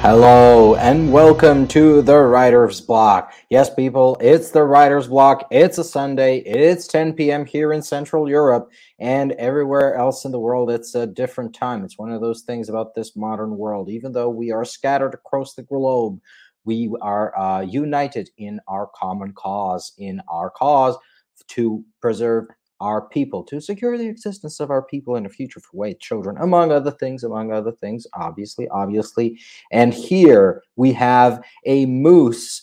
Hello and welcome to the Writer's Block. Yes, people, it's the Writer's Block. It's a Sunday. It's 10 p.m. here in Central Europe, and everywhere else in the world, it's a different time. It's one of those things about this modern world. Even though we are scattered across the globe, we are united in our common cause, to preserve our people, to secure the existence of our people in a future for white children, among other things, obviously. And here we have a moose.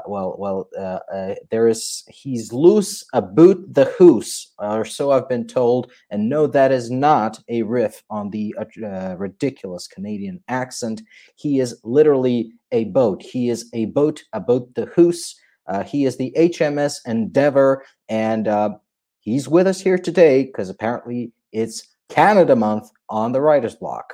He's loose about the hoose, or so I've been told. And no, that is not a riff on the ridiculous Canadian accent. He is literally a boat. He is a boat about the hoose. He is the HMS Endeavour, and he's with us here today because apparently it's Canada Month on the Writer's Block.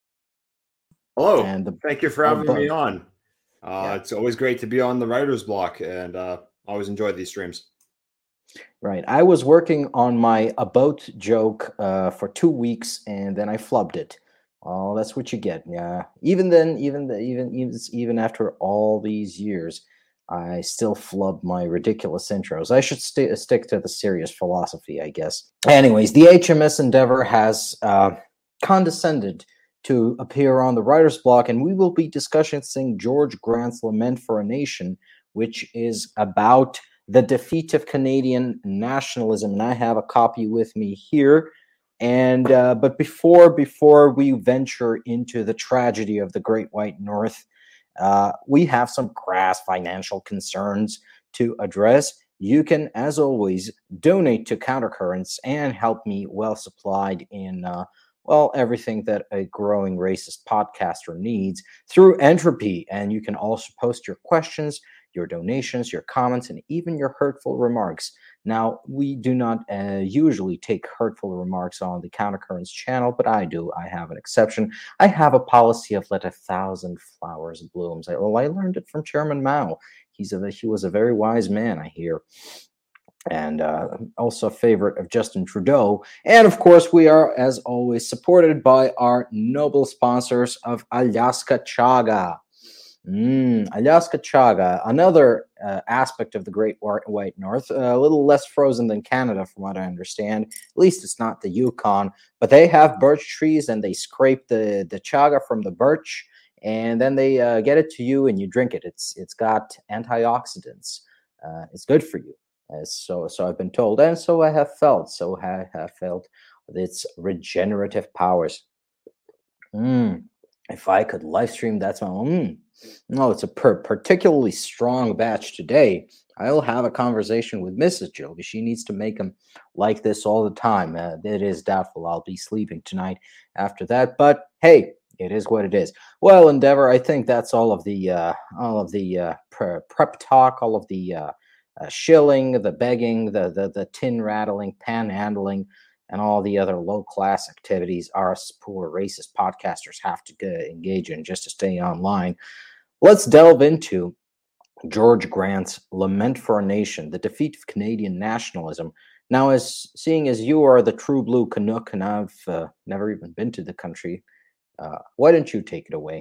Hello, and thank you for having me on. It's always great to be on the Writer's Block, and always enjoy these streams. Right. I was working on my about joke for 2 weeks, and then I flubbed it. Oh, that's what you get. Yeah. Even after all these years, I still flub my ridiculous intros. I should stick to the serious philosophy, I guess. Anyways, the HMS Endeavour has condescended to appear on the Writer's Block, and we will be discussing George Grant's Lament for a Nation, which is about the defeat of Canadian nationalism. And I have a copy with me here. And but before we venture into the tragedy of the Great White North, we have some crass financial concerns to address. You can, as always, donate to Countercurrents and help me well supplied in everything that a growing racist podcaster needs through Entropy. And you can also post your questions, your donations, your comments, and even your hurtful remarks. Now, we do not usually take hurtful remarks on the Countercurrents channel, but I do. I have an exception. I have a policy of let 1,000 flowers bloom. I learned it from Chairman Mao. He was a very wise man, I hear. And also a favorite of Justin Trudeau. And of course, we are, as always, supported by our noble sponsors of Alaska Chaga. Alaska Chaga, another aspect of the Great White North, a little less frozen than Canada, from what I understand. At least it's not the Yukon, but they have birch trees, and they scrape the chaga from the birch, and then they get it to you, and you drink it. It's got antioxidants. It's good for you. So I've been told, and so I have felt. So I have felt its regenerative powers. If I could live stream that smell, no, it's a particularly strong batch today. I'll have a conversation with Mrs. Joby. She needs to make them like this all the time. It is doubtful I'll be sleeping tonight after that, but hey, it is what it is. Well, Endeavour, I think that's all of the prep talk, all of the shilling, the begging, the tin rattling, panhandling, and all the other low-class activities our poor racist podcasters have to engage in just to stay online. Let's delve into George Grant's Lament for a Nation, the defeat of Canadian nationalism. Now, seeing as you are the true blue Canuck, and I've never even been to the country, why don't you take it away?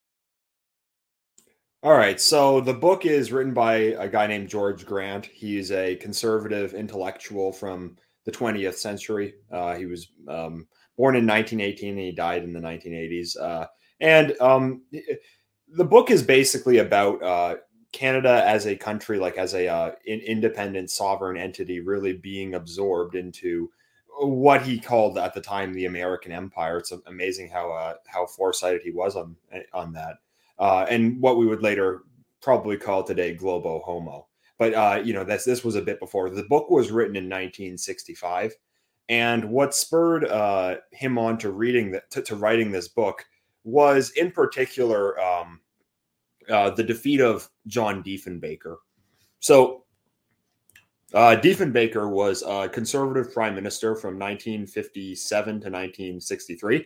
All right, so the book is written by a guy named George Grant. He's a conservative intellectual from the 20th century. He was born in 1918 and he died in the 1980s. The book is basically about Canada as a country, like as a independent sovereign entity, really being absorbed into what he called at the time the American Empire. It's amazing how foresighted he was on that. And what we would later probably call today globo homo. But, this was a bit before. The book was written in 1965. And what spurred him on to writing this book was, in particular, the defeat of John Diefenbaker. So Diefenbaker was a conservative prime minister from 1957 to 1963.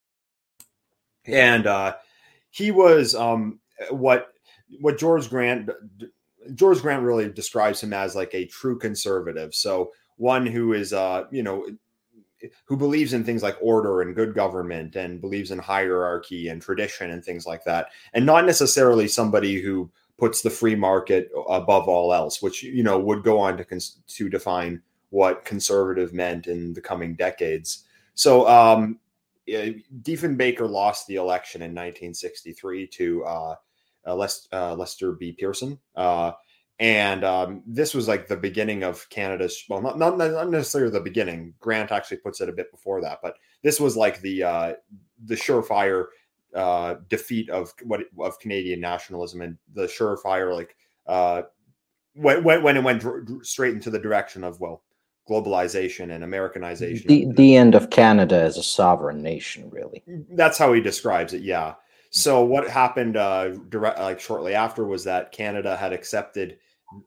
And he was what George Grant really describes him as, like a true conservative. So one who is who believes in things like order and good government and believes in hierarchy and tradition and things like that, and not necessarily somebody who puts the free market above all else, which would go on to define what conservative meant in the coming decades. So Diefenbaker lost the election in 1963 to Lester B. Pearson. And this was like the beginning of Canada's, well, not necessarily the beginning. Grant actually puts it a bit before that, but this was like the surefire defeat of Canadian nationalism, and the surefire when it went straight into the direction of globalization and Americanization. The end of Canada as a sovereign nation, really. That's how he describes it. Yeah. So what happened shortly after was that Canada had accepted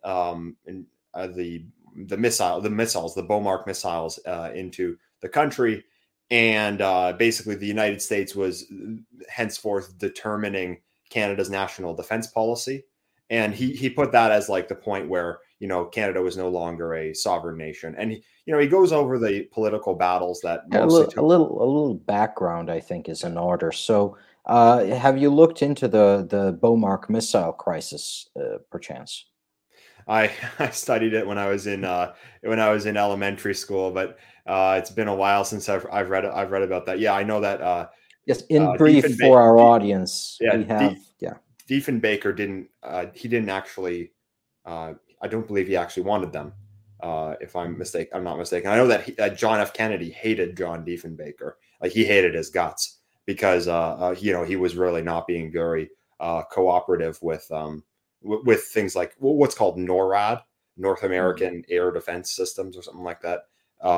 the missiles, the Beaumark missiles, into the country, and basically the United States was henceforth determining Canada's national defense policy, and he put that as like the point where Canada was no longer a sovereign nation, and he goes over the political battles that a little background I think is in order. So. Have you looked into the Beaumark missile crisis, perchance? I studied it when I was in elementary school, but it's been a while since I've read about that. Yeah, I know that. Yes, in brief for our audience, we have Diefenbaker didn't actually. I don't believe he actually wanted them. If I'm not mistaken. I know that John F. Kennedy hated John Diefenbaker. Like, he hated his guts, because he was really not being very cooperative with things like what's called NORAD, North American Air Defense Systems, or something like that.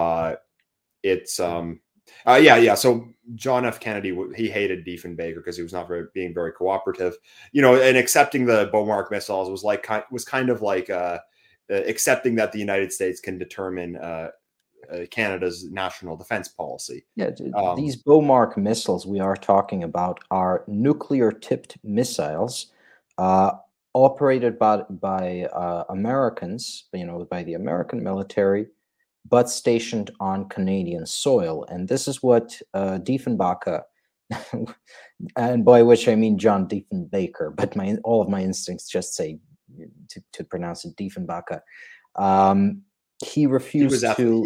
So John F. Kennedy, he hated Diefenbaker because he was not being very cooperative. And accepting the Beaumark missiles was kind of like accepting that the United States can determine Canada's national defense policy. Yeah, these Beaumark missiles we are talking about are nuclear-tipped missiles operated by Americans, by the American military, but stationed on Canadian soil. And this is what Diefenbaker, and by which I mean John Diefenbaker, but all of my instincts just say to pronounce it Diefenbaker. He refused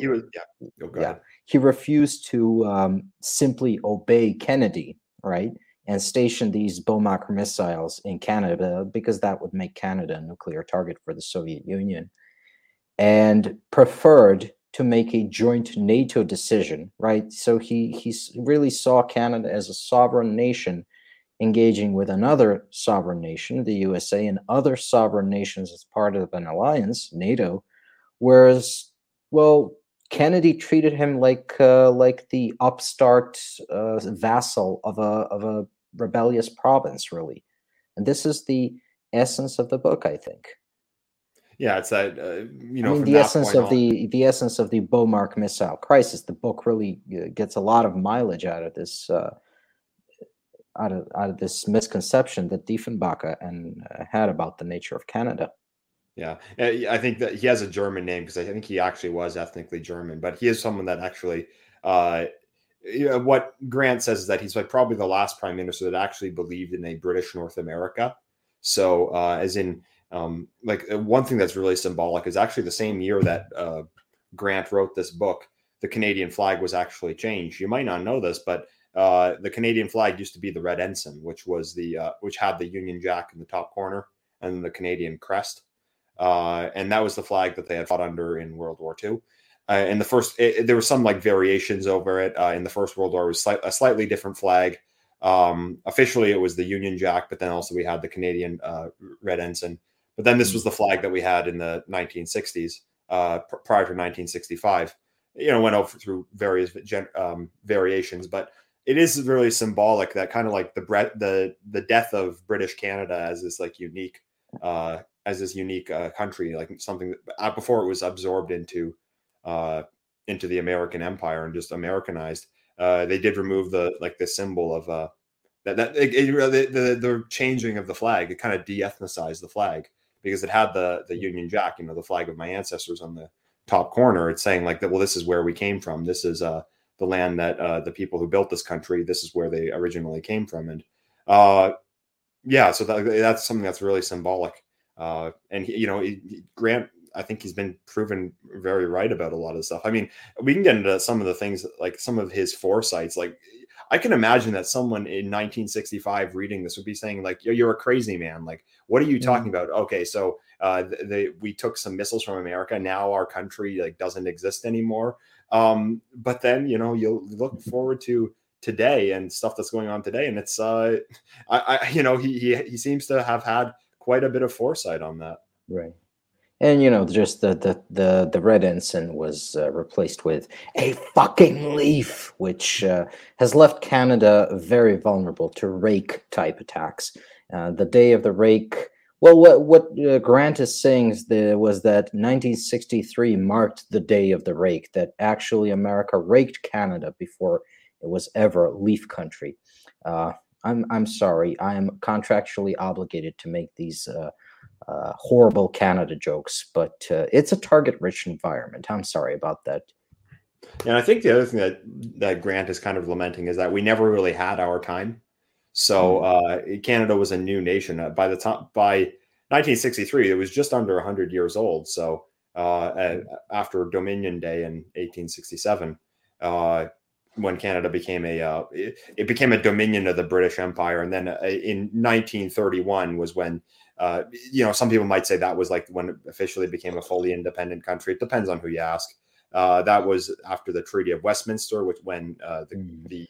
to simply obey Kennedy, right, and station these Beaumark missiles in Canada, because that would make Canada a nuclear target for the Soviet Union, and preferred to make a joint NATO decision, right? So he really saw Canada as a sovereign nation engaging with another sovereign nation, the USA, and other sovereign nations as part of an alliance, NATO. Whereas, Kennedy treated him like the upstart vassal of a rebellious province, really, and this is the essence of the book, I think. Yeah, it's that the essence of the Beaumark missile crisis. The book really gets a lot of mileage out of this out of this misconception that Diefenbaker had about the nature of Canada. Yeah, I think that he has a German name because I think he actually was ethnically German, but he is someone that actually, what Grant says is that he's probably the last prime minister that actually believed in a British North America. So, one thing that's really symbolic is actually the same year that Grant wrote this book, the Canadian flag was actually changed. You might not know this, but the Canadian flag used to be the red ensign, which had the Union Jack in the top corner and the Canadian crest. And that was the flag that they had fought under in World War II. In the first, there were some variations over it. In the First World War, it was a slightly different flag. Officially, it was the Union Jack, but then also we had the Canadian red ensign. But then this was the flag that we had in the 1960s, prior to 1965. Went over through various variations, but it is really symbolic that kind of like the death of British Canada as this unique. As this unique country, like something that before it was absorbed into the American empire and just Americanized. They did remove the symbol of the changing of the flag. It kind of de-ethnicized the flag because it had the Union Jack, the flag of my ancestors on the top corner. It's saying that, well, this is where we came from. This is the land that the people who built this country, this is where they originally came from. And yeah, so that's something that's really symbolic. And Grant, I think he's been proven very right about a lot of stuff. I mean, we can get into some of the things, like some of his foresights. Like, I can imagine that someone in 1965 reading this would be saying, like, you're a crazy man. Like, what are you talking about? Okay, so we took some missiles from America. Now our country like doesn't exist anymore. But then, you'll look forward to today and stuff that's going on today, and it's he seems to have had quite a bit of foresight on that. Right. And just the red ensign was replaced with a fucking leaf, which has left Canada very vulnerable to rake type attacks. The day of the rake. Well, what Grant is saying was that 1963 marked the day of the rake. That actually America raked Canada before it was ever a leaf country. I'm sorry. I am contractually obligated to make these horrible Canada jokes, but it's a target-rich environment. I'm sorry about that. And I think the other thing that Grant is kind of lamenting is that we never really had our time. So Canada was a new nation. By 1963, it was just under 100 years old. So after Dominion Day in 1867, when Canada became it became a dominion of the British Empire, and then in 1931 was when some people might say that was like when it officially became a fully independent country. It depends on who you ask. That was after the Treaty of Westminster, when the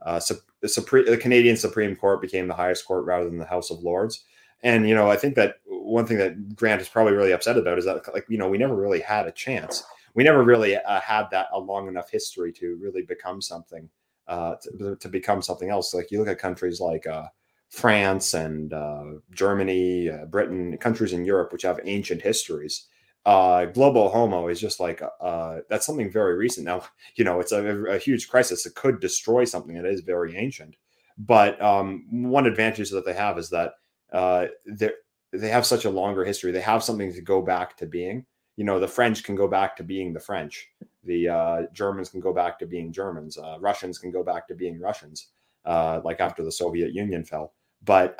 Canadian Supreme Court became the highest court rather than the House of Lords. And I think that one thing that Grant is probably really upset about is that we never really had a chance. We never really had a long enough history to really become something, to become something else. Like you look at countries like France and Germany, Britain, countries in Europe which have ancient histories. Global homo is just like that's something very recent. Now, it's a huge crisis. It could destroy something that is very ancient. But one advantage that they have is that they have such a longer history. They have something to go back to being. The French can go back to being the French. The Germans can go back to being Germans. Russians can go back to being Russians, like after the Soviet Union fell. But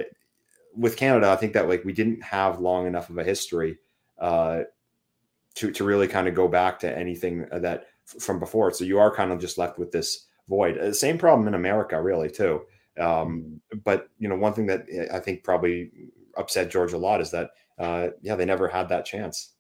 with Canada, I think that we didn't have long enough of a history to really kind of go back to anything that from before. So you are kind of just left with this void. Same problem in America, really, too. But one thing that I think probably upset George a lot is that they never had that chance.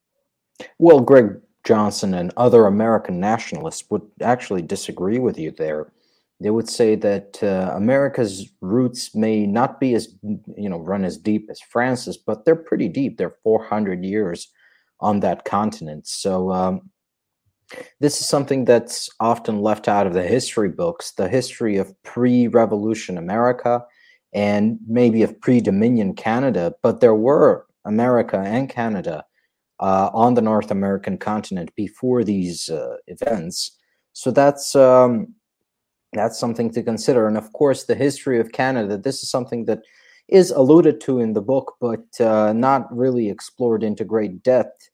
Well, Greg Johnson and other American nationalists would actually disagree with you there. They would say that America's roots may not be as run as deep as France's, but they're pretty deep. They're 400 years on that continent. So this is something that's often left out of the history books, the history of pre-Revolution America and maybe of pre-Dominion Canada. But there were America and Canada on the North American continent before these events. So that's something to consider. And of course, the history of Canada, this is something that is alluded to in the book, but not really explored into great depth.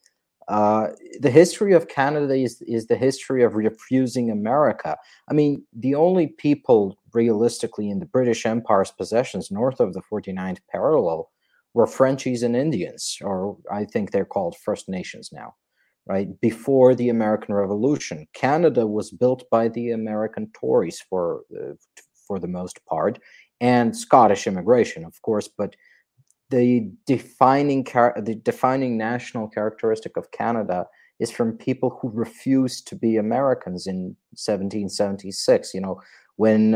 The history of Canada is the history of refusing America. I mean, the only people realistically in the British Empire's possessions north of the 49th parallel were Frenchies and Indians, or I think they're called First Nations now, right? Before the American Revolution, Canada was built by the American Tories for the most part, and Scottish immigration, of course. But the defining national characteristic of Canada is from people who refused to be Americans in 1776. When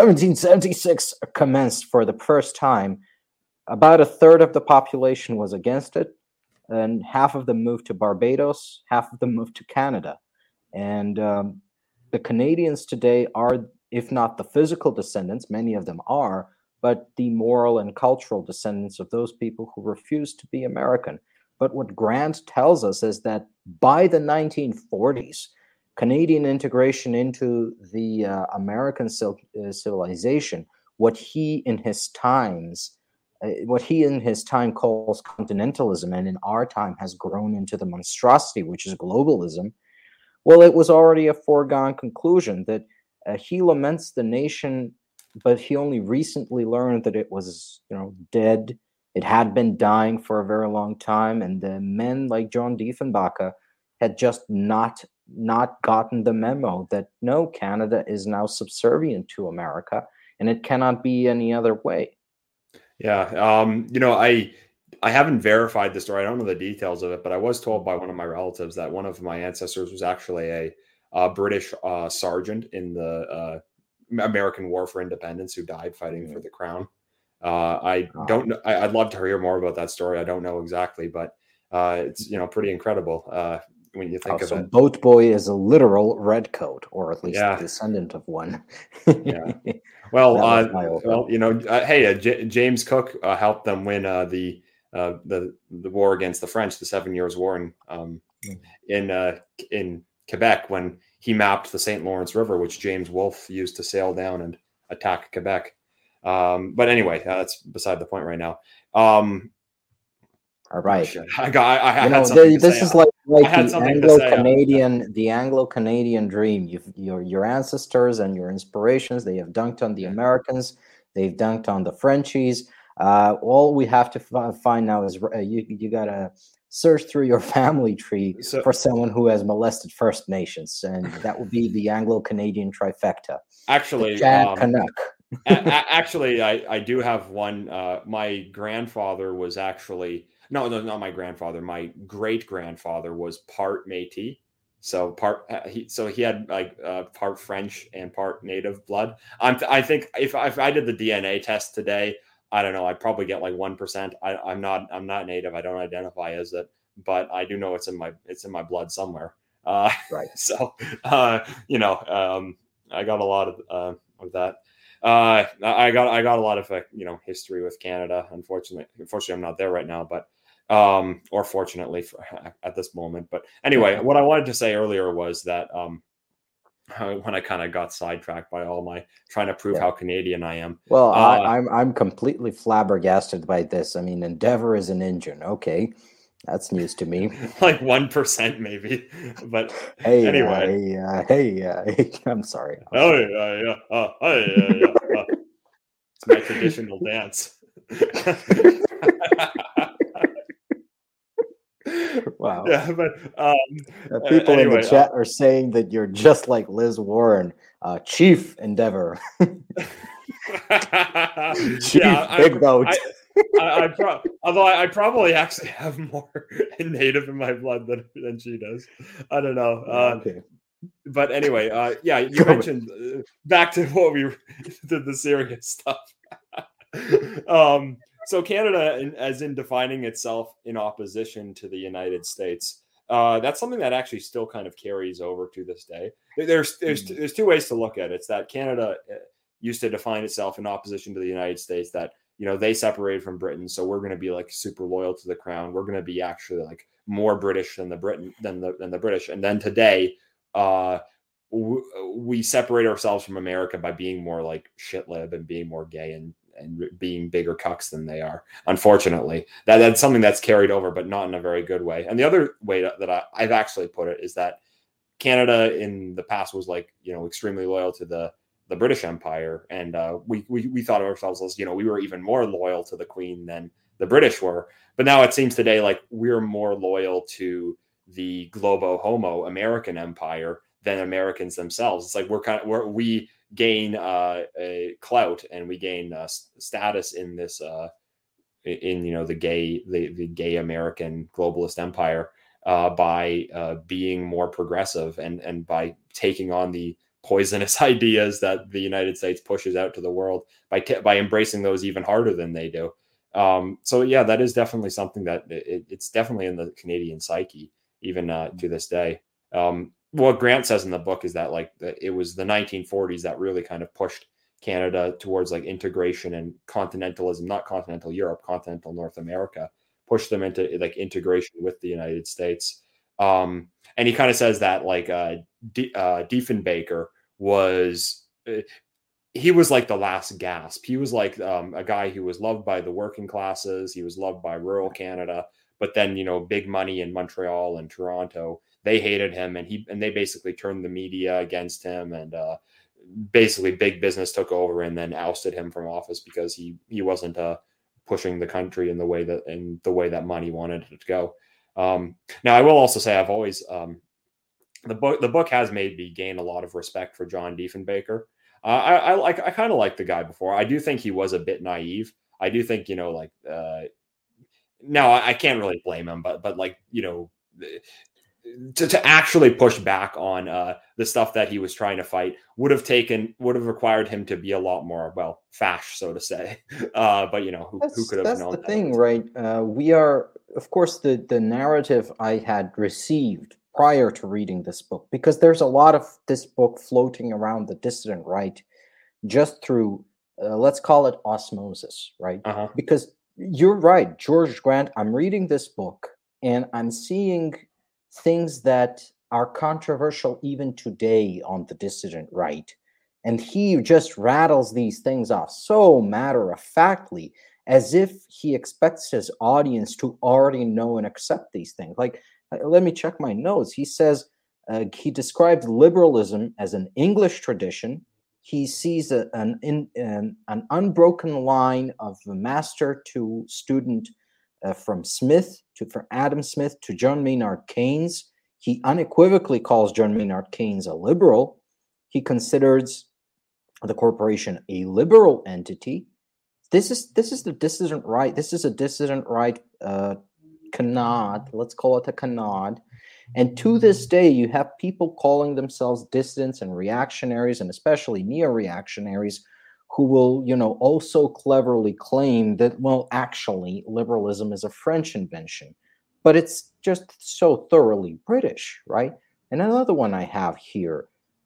1776 commenced for the first time, about a third of the population was against it, and half of them moved to Barbados, half of them moved to Canada. And the Canadians today are, if not the physical descendants, many of them are, but the moral and cultural descendants of those people who refused to be American. But what Grant tells us is that by the 1940s, Canadian integration into the American civilization, what he in his time calls continentalism, and in our time has grown into the monstrosity, which is globalism, Well, it was already a foregone conclusion that he laments the nation, but he only recently learned that it was, dead. It had been dying for a very long time, and the men like John Diefenbacher had just not gotten the memo that no, Canada is now subservient to America, and it cannot be any other way. Yeah. I haven't verified the story. I don't know the details of it, but I was told by one of my relatives that one of my ancestors was actually a British sergeant in the American War for Independence who died fighting for the crown. I don't know. I'd love to hear more about that story. I don't know exactly, but it's pretty incredible when you think of it. Boat Boy is a literal redcoat, or at least descendant of one. Yeah. Well, hey, James Cook helped them win the war against the French, the 7 Years' War in Quebec, when he mapped the St. Lawrence River, which James Wolfe used to sail down and attack Quebec. But anyway, that's beside the point right now. All right. This is like the Anglo-Canadian dream. Your ancestors and your inspirations, they have dunked on the Americans. They've dunked on the Frenchies. All we have to find now is you got to search through your family tree for someone who has molested First Nations, and that would be the Anglo-Canadian trifecta. Actually, Canuck. Actually, I do have one. My grandfather was actually not my grandfather. My great grandfather was part Métis, so he had like part French and part Native blood. I think if I did the DNA test today, I don't know, I'd probably get like 1%. I'm not Native. I don't identify as it, but I do know it's in my blood somewhere. Right. So I got a lot of that. I got a lot of history with Canada. Unfortunately, I'm not there right now, but or fortunately at this moment. But anyway, what I wanted to say earlier was that when I kind of got sidetracked by all my trying to prove how Canadian I am. Well, I'm completely flabbergasted by this. I mean, Endeavour is an engine. Okay, that's news to me. Like 1% maybe, but hey, anyway. I'm sorry. Yeah. It's my traditional dance. Wow. Yeah, but people in the chat are saying that you're just like Liz Warren, Chief Endeavour. Chief Big Boat. Although I probably actually have more Native in my blood than she does. I don't know. Okay. But anyway, you mentioned back to what we did, the serious stuff. So Canada, as in defining itself in opposition to the United States, that's something that actually still kind of carries over to this day. There's two ways to look at it. It's that Canada used to define itself in opposition to the United States, that they separated from Britain, so we're going to be like super loyal to the crown. We're going to be actually like more British than the British. And then today, we separate ourselves from America by being more like shitlib and being more gay and being bigger cucks than they are. Unfortunately, that's something that's carried over, but not in a very good way. And the other way that I've actually put it is that Canada in the past was like, extremely loyal to the British Empire. And we thought of ourselves as, we were even more loyal to the Queen than the British were. But now it seems today like we're more loyal to the Globo Homo American Empire than Americans themselves. It's like we gain a clout and we gain status in this the gay American globalist empire by being more progressive and by taking on the poisonous ideas that the United States pushes out to the world by embracing those even harder than they do. So yeah, that is definitely something that it's definitely in the Canadian psyche even to this day. What Grant says in the book is that it was the 1940s that really kind of pushed Canada towards like integration and continentalism, not continental Europe, continental North America, pushed them into like integration with the United States. And he kind of says that Diefenbaker was he was like the last gasp. He was like a guy who was loved by the working classes. He was loved by rural Canada. But then, big money in Montreal and Toronto, they hated him, and they basically turned the media against him, and basically big business took over and then ousted him from office because he wasn't pushing the country in the way that money wanted it to go. Now, I will also say I've always the book has made me gain a lot of respect for John Diefenbaker. I kind of liked the guy before. I do think he was a bit naive. I do think, now I can't really blame him, but like, to actually push back on the stuff that he was trying to fight would have required him to be a lot more, well, fash, so to say. But who could have known? That's the thing, right? We are, of course, the narrative I had received prior to reading this book, because there's a lot of this book floating around the dissident right, just through let's call it osmosis, right? Because you're right, George Grant. I'm reading this book and I'm seeing things that are controversial even today on the dissident right. And he just rattles these things off so matter-of-factly, as if he expects his audience to already know and accept these things. Like, let me check my notes. He says he described liberalism as an English tradition. He sees an unbroken line of master to student, from Adam Smith to John Maynard Keynes. He unequivocally calls John Maynard Keynes a liberal. He considers the corporation a liberal entity. This is the dissident right. This is a dissident right canard. Let's call it a canard. And to this day, you have people calling themselves dissidents and reactionaries, and especially neo-reactionaries, who will, also cleverly claim that, well, actually, liberalism is a French invention. But it's just so thoroughly British, right? And another one I have here,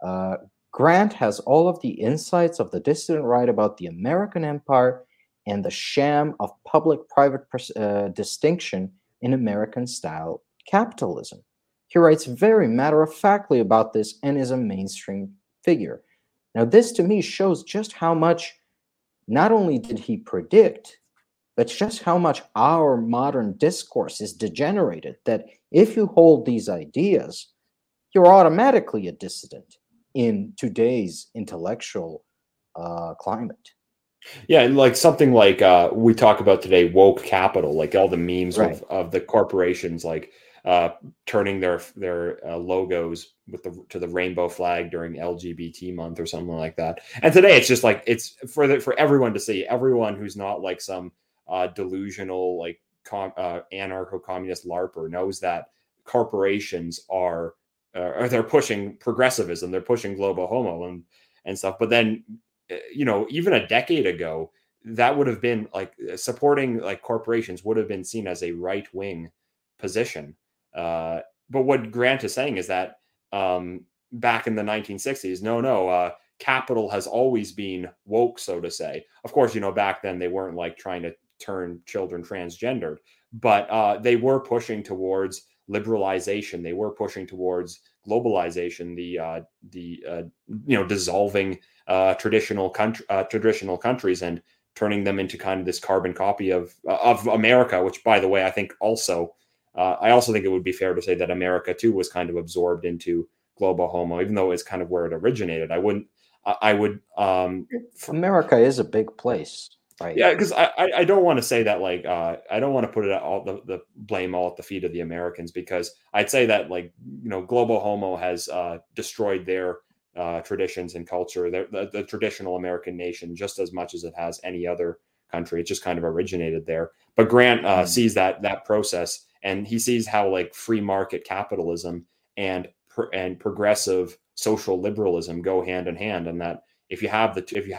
Grant has all of the insights of the dissident right about the American empire and the sham of public-private distinction in American-style capitalism. He writes very matter-of-factly about this and is a mainstream figure. Now, this to me shows just how much, not only did he predict, but just how much our modern discourse is degenerated, that if you hold these ideas, you're automatically a dissident in today's intellectual climate. Yeah, like something like we talk about today, woke capital, like all the memes of the corporations, like turning their logos to the rainbow flag during LGBT month or something like that. And today it's just like, it's for everyone to see, everyone who's not like some delusional like anarcho-communist LARPer knows that corporations are they're pushing progressivism, they're pushing global homo and stuff. But then even a decade ago, that would have been like supporting like corporations would have been seen as a right-wing position. But what Grant is saying is that back in the 1960s, capital has always been woke, so to say. Of course, back then they weren't like trying to turn children transgendered, but they were pushing towards liberalization. They were pushing towards globalization, the dissolving traditional countries and turning them into kind of this carbon copy of America, which, by the way, I think also think it would be fair to say that America too was kind of absorbed into global homo, even though it's kind of where it originated. America is a big place, right? Yeah, because I don't want to say that like I don't want to put it all the blame all at the feet of the Americans, because I'd say that like global homo has destroyed their traditions and culture, the traditional American nation, just as much as it has any other country. It just kind of originated there. But Grant sees that process, and he sees how like free market capitalism and progressive social liberalism go hand in hand, and that if you have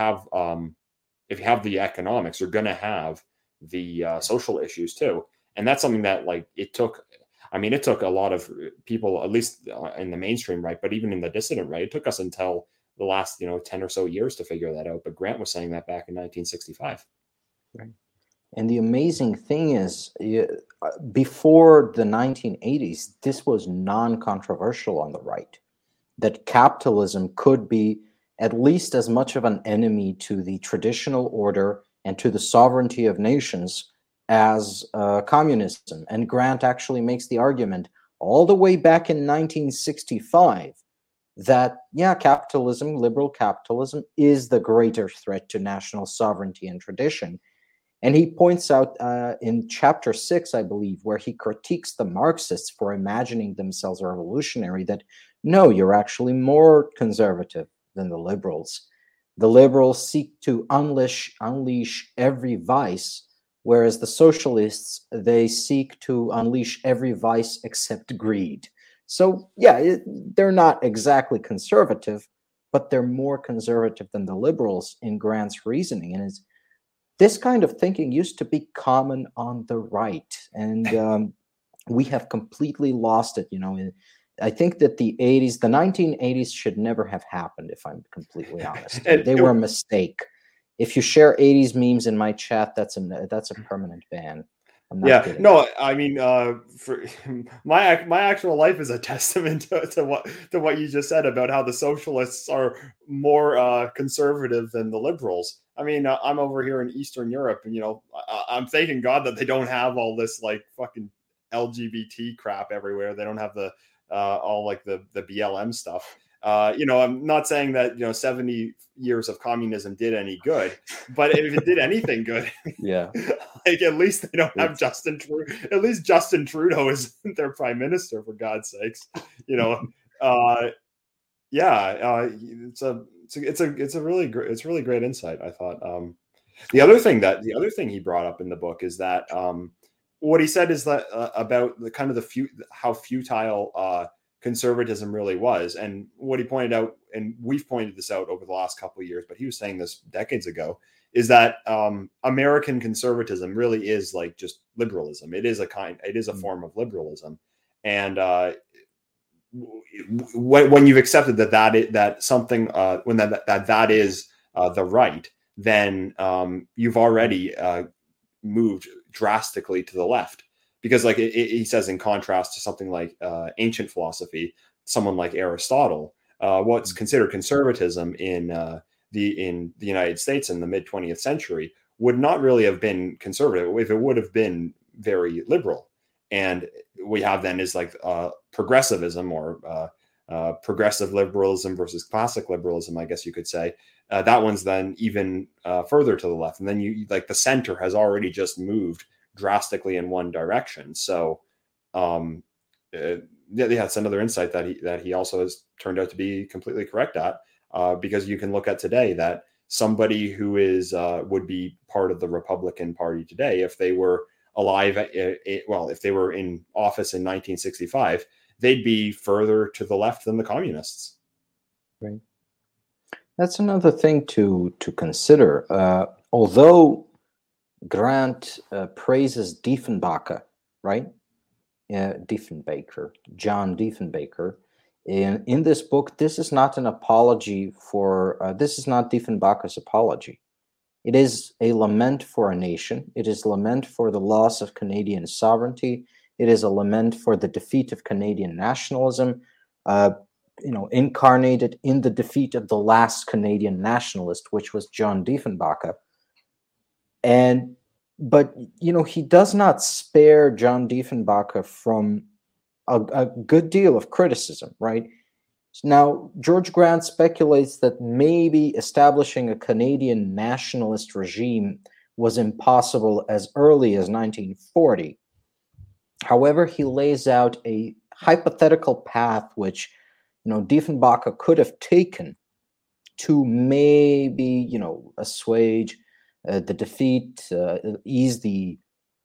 the economics, you're going to have the social issues too. And that's something that like it took a lot of people, at least in the mainstream right, but even in the dissident right, it took us until the last 10 or so years to figure that out. But Grant was saying that back in 1965. Right. And the amazing thing is, before the 1980s, this was non-controversial on the right, that capitalism could be at least as much of an enemy to the traditional order and to the sovereignty of nations as communism. And Grant actually makes the argument, all the way back in 1965 that, yeah, capitalism, liberal capitalism, is the greater threat to national sovereignty and tradition. And he points out in chapter 6, I believe, where he critiques the Marxists for imagining themselves revolutionary, that no, you're actually more conservative than the liberals. The liberals seek to unleash every vice, whereas the socialists, they seek to unleash every vice except greed. So, yeah, they're not exactly conservative, but they're more conservative than the liberals in Grant's reasoning. And this kind of thinking used to be common on the right, and we have completely lost it. I think that the 1980s should never have happened, if I'm completely honest. They were a mistake. If you share 80s memes in my chat, that's a permanent ban. I'm not kidding. No, I mean, for my actual life is a testament to what you just said about how the socialists are more conservative than the liberals. I mean, I'm over here in Eastern Europe, and I'm thanking God that they don't have all this like fucking LGBT crap everywhere. They don't have the all like the BLM stuff. I'm not saying that 70 years of communism did any good, but if it did anything good, yeah, like at least they don't have Justin Trudeau. At least Justin Trudeau isn't their prime minister, for God's sakes. It's really great insight, I thought. The other thing he brought up in the book is that what he said is that about the kind of how futile conservatism really was, and what he pointed out, and we've pointed this out over the last couple of years, but he was saying this decades ago, is that American conservatism really is like just liberalism. It is a form of liberalism, and when you've accepted that something when that is the right, then you've already moved drastically to the left. Because like he says, in contrast to something like ancient philosophy, someone like Aristotle, what's considered conservatism in the United States in the mid 20th century would not really have been conservative if it would have been very liberal. And we have then is like progressivism, or progressive liberalism versus classic liberalism, I guess you could say. That one's then even further to the left. And then the center has already just moved drastically in one direction. So it's another insight that he also has turned out to be completely correct at, because you can look at today that somebody who is would be part of the Republican Party today, if they were alive, if they were in office in 1965, they'd be further to the left than the communists. Right. That's another thing to consider. Although Grant praises Diefenbaker, right? Diefenbaker, John Diefenbaker. In this book, this is not an apology for, this is not Diefenbaker's apology. It is a lament for a nation. It is a lament for the loss of Canadian sovereignty. It is a lament for the defeat of Canadian nationalism, incarnated in the defeat of the last Canadian nationalist, which was John Diefenbaker. But he does not spare John Diefenbaker from a good deal of criticism, right? Now, George Grant speculates that maybe establishing a Canadian nationalist regime was impossible as early as 1940. However, he lays out a hypothetical path which, Diefenbaker could have taken to maybe, assuage the defeat, ease the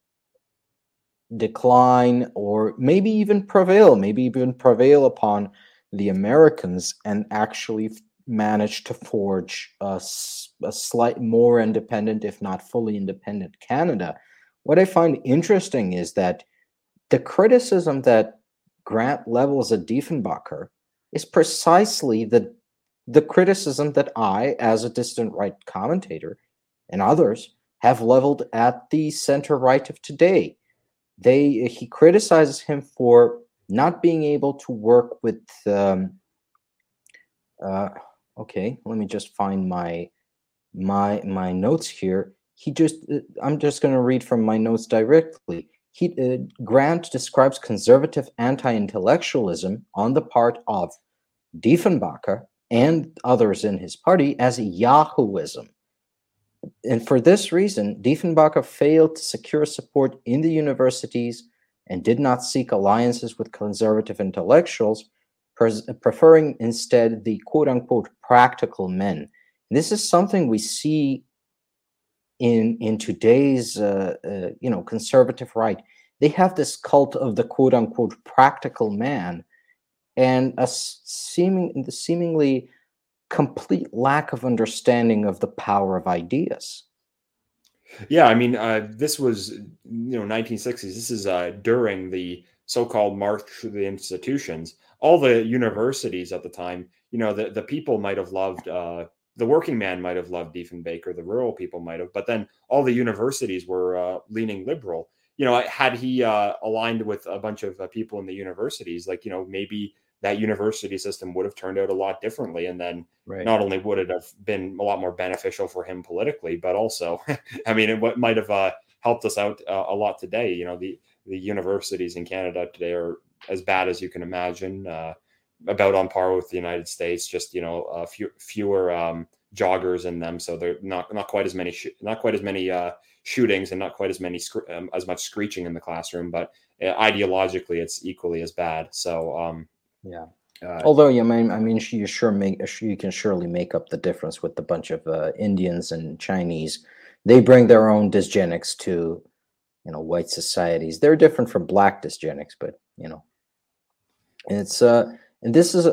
decline, or maybe even prevail upon the Americans and actually manage to forge a slight more independent, if not fully independent, Canada. What I find interesting is that the criticism that Grant levels at Diefenbaker is precisely the criticism that I, as a dissident right commentator, and others have leveled at the center right of today. He criticizes him for not being able to work with. Okay, let me just find my notes here. I'm just going to read from my notes directly. Grant describes conservative anti-intellectualism on the part of Diefenbacher and others in his party as Yahooism. And for this reason, Diefenbacher failed to secure support in the universities and did not seek alliances with conservative intellectuals, preferring instead the quote-unquote practical men. And this is something we see in today's conservative right. They have this cult of the quote-unquote practical man, and a seemingly complete lack of understanding of the power of ideas. Yeah, I mean, this was 1960s. This is during the so-called march to the institutions. All the universities at the time, the people might have loved the working man might have loved Diefenbaker, the rural people might have, but then all the universities were leaning liberal. Had he aligned with a bunch of people in the universities, maybe that university system would have turned out a lot differently. And then not only would it have been a lot more beneficial for him politically, but also, I mean, it might have helped us out a lot today. The universities in Canada today are as bad as you can imagine, about on par with the United States, just, fewer joggers in them. So they're not quite as many, shootings and not quite as many, as much screeching in the classroom, but ideologically it's equally as bad. So, yeah. Although you can surely make up the difference with the bunch of Indians and Chinese. They bring their own dysgenics to, white societies. They're different from black dysgenics, but it's and this is the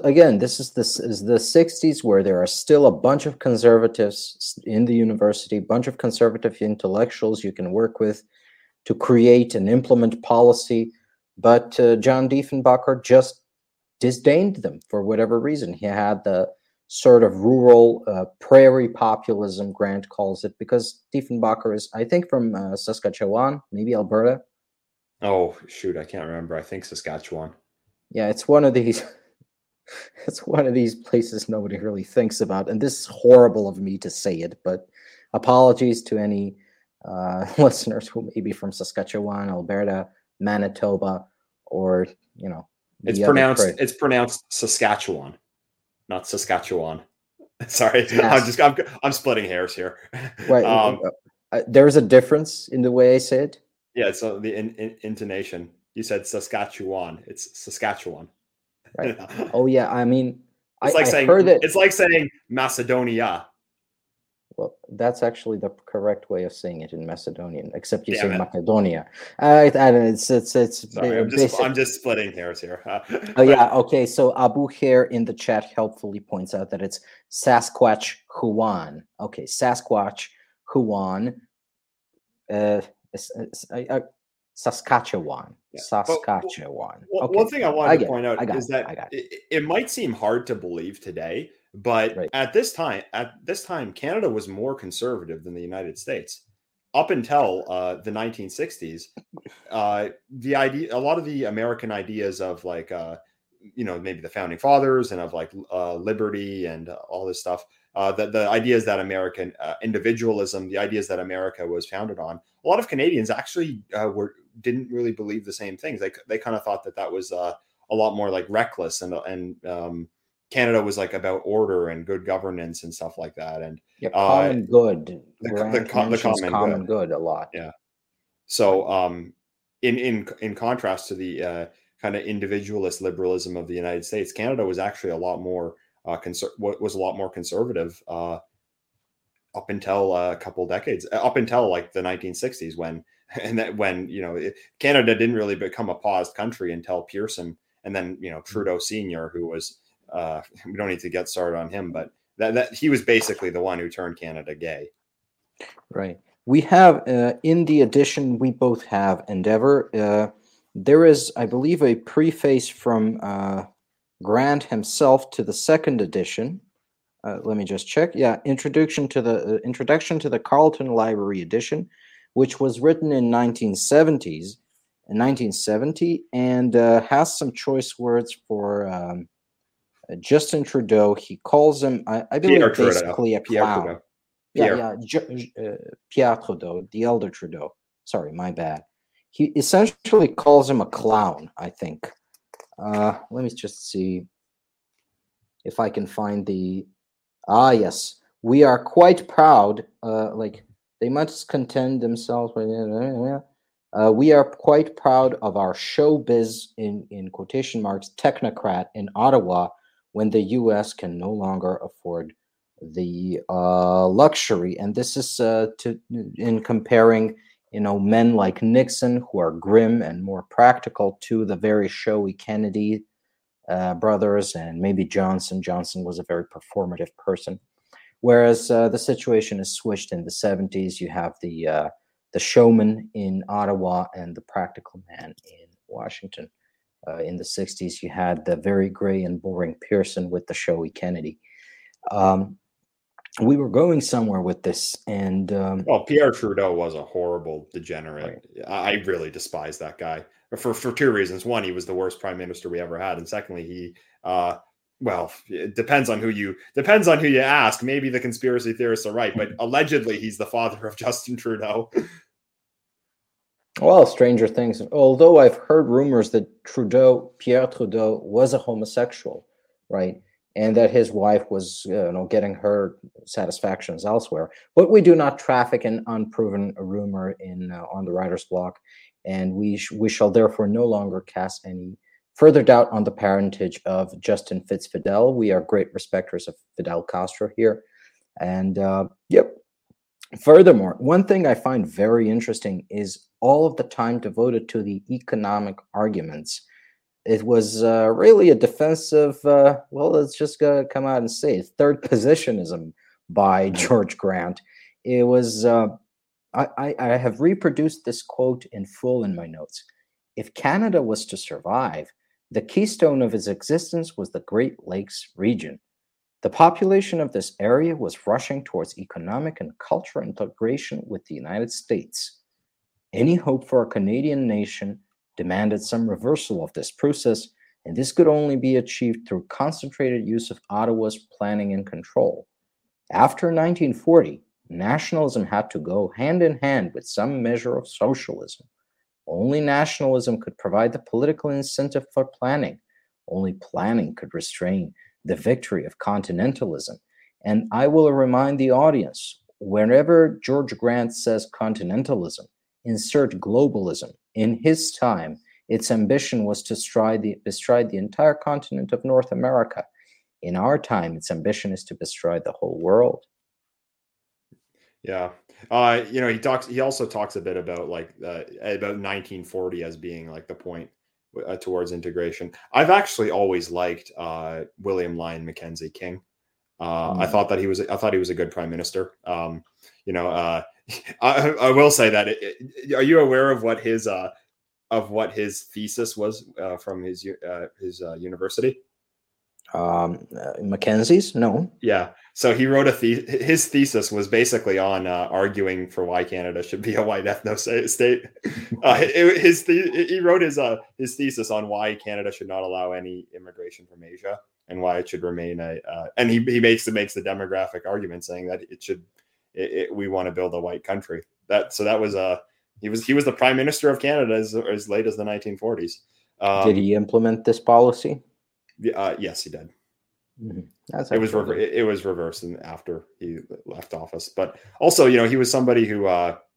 60s, where there are still a bunch of conservatives in the university, bunch of conservative intellectuals you can work with to create and implement policy, but John Diefenbacher just disdained them for whatever reason. He had the sort of rural prairie populism, Grant calls it, because Diefenbacher is, I think, from Saskatchewan, maybe Alberta. Oh, shoot, I can't remember. I think Saskatchewan. Yeah, it's one of these places nobody really thinks about, and this is horrible of me to say it, but apologies to any listeners who may be from Saskatchewan, Alberta, Manitoba, or it's pronounced Saskatchewan, not Saskatchewan. Sorry, I'm splitting hairs here. Right. There's a difference in the way I say it. Yeah, so the intonation. You said Saskatchewan. It's Saskatchewan. Right. Oh yeah. I mean, it's like saying Macedonia. Well, that's actually the correct way of saying it in Macedonian, except you say Macedonia. Sorry, I'm just splitting hairs here. Oh yeah, okay. So Abu Hair in the chat helpfully points out that it's Sasquatch Huan. Okay, Sasquatch Huan, Saskatchewan. Yeah. Saskatchewan. Okay. One thing I wanted to point out is that it might seem hard to believe today, but at this time, Canada was more conservative than the United States. Up until the 1960s, a lot of the American ideas of maybe the founding fathers and of liberty and all this stuff, the ideas that American individualism, the ideas that America was founded on, a lot of Canadians actually didn't really believe the same things. They kind of thought that was a lot more reckless, and Canada was about order and good governance and stuff like that. And common good. The common good a lot. Yeah. So in contrast to the kind of individualist liberalism of the United States, Canada was actually a lot more conservative up until a couple decades, up until the 1960s, when Canada didn't really become a paused country until Pearson, and then Trudeau Senior, who was we don't need to get started on him, but that he was basically the one who turned Canada gay. Right. We have in the edition we both have, Endeavor. There is, I believe, a preface from Grant himself to the second edition. Let me just check. Yeah, introduction to the Carleton Library edition, which was written in 1970, and has some choice words for Justin Trudeau. He calls him, I believe, basically a clown. Pierre Trudeau, the elder Trudeau. Sorry, my bad. he essentially calls him a clown, I think. Let me just see if I can find the. Yes. We are quite proud. They must contend themselves. We are quite proud of our showbiz, in quotation marks, technocrat in Ottawa, when the U.S. can no longer afford the luxury. And this is in comparing, men like Nixon, who are grim and more practical, to the very showy Kennedy brothers, and maybe Johnson. Johnson was a very performative person. Whereas the situation is switched in the 70s. You have the showman in Ottawa and the practical man in Washington. In the 60s, you had the very gray and boring Pearson with the showy Kennedy. We were going somewhere with this, and well, Pierre Trudeau was a horrible degenerate. Right. I really despise that guy for two reasons. One, he was the worst prime minister we ever had, and secondly, he well, it depends on who you ask. Maybe the conspiracy theorists are right, but allegedly he's the father of Justin Trudeau. Well, stranger things. Although I've heard rumors that Pierre Trudeau, was a homosexual, right? And that his wife was, getting her satisfactions elsewhere. But we do not traffic in unproven rumor on the writer's block, and we shall therefore no longer cast any further doubt on the parentage of Justin Fitzfidel. We are great respecters of Fidel Castro here, and yep. Furthermore, one thing I find very interesting is all of the time devoted to the economic arguments. It was really a defensive, let's just come out and say it, third positionism by George Grant. It was, I have reproduced this quote in full in my notes. If Canada was to survive, the keystone of its existence was the Great Lakes region. The population of this area was rushing towards economic and cultural integration with the United States. Any hope for a Canadian nation demanded some reversal of this process, and this could only be achieved through concentrated use of Ottawa's planning and control. After 1940, nationalism had to go hand in hand with some measure of socialism. Only nationalism could provide the political incentive for planning. Only planning could restrain the victory of continentalism. And I will remind the audience, whenever George Grant says continentalism, insert globalism. In his time, its ambition was to bestride the entire continent of North America. In our time, its ambition is to bestride the whole world. Yeah. He also talks a bit about about 1940 as being like the point towards integration. I've actually always liked William Lyon Mackenzie King. I thought he was a good prime minister. I will say that. Are you aware of what his thesis was from his university? Mackenzie's? No. Yeah. So he wrote his thesis was basically on arguing for why Canada should be a white ethno state. He wrote his thesis on why Canada should not allow any immigration from Asia and why it should remain and he makes the demographic argument saying that we want to build a white country. That was he was the prime minister of Canada as late as the 1940s. Did he implement this policy? Yes, he did. Mm-hmm. It was reversed after he left office, but also, he was somebody who,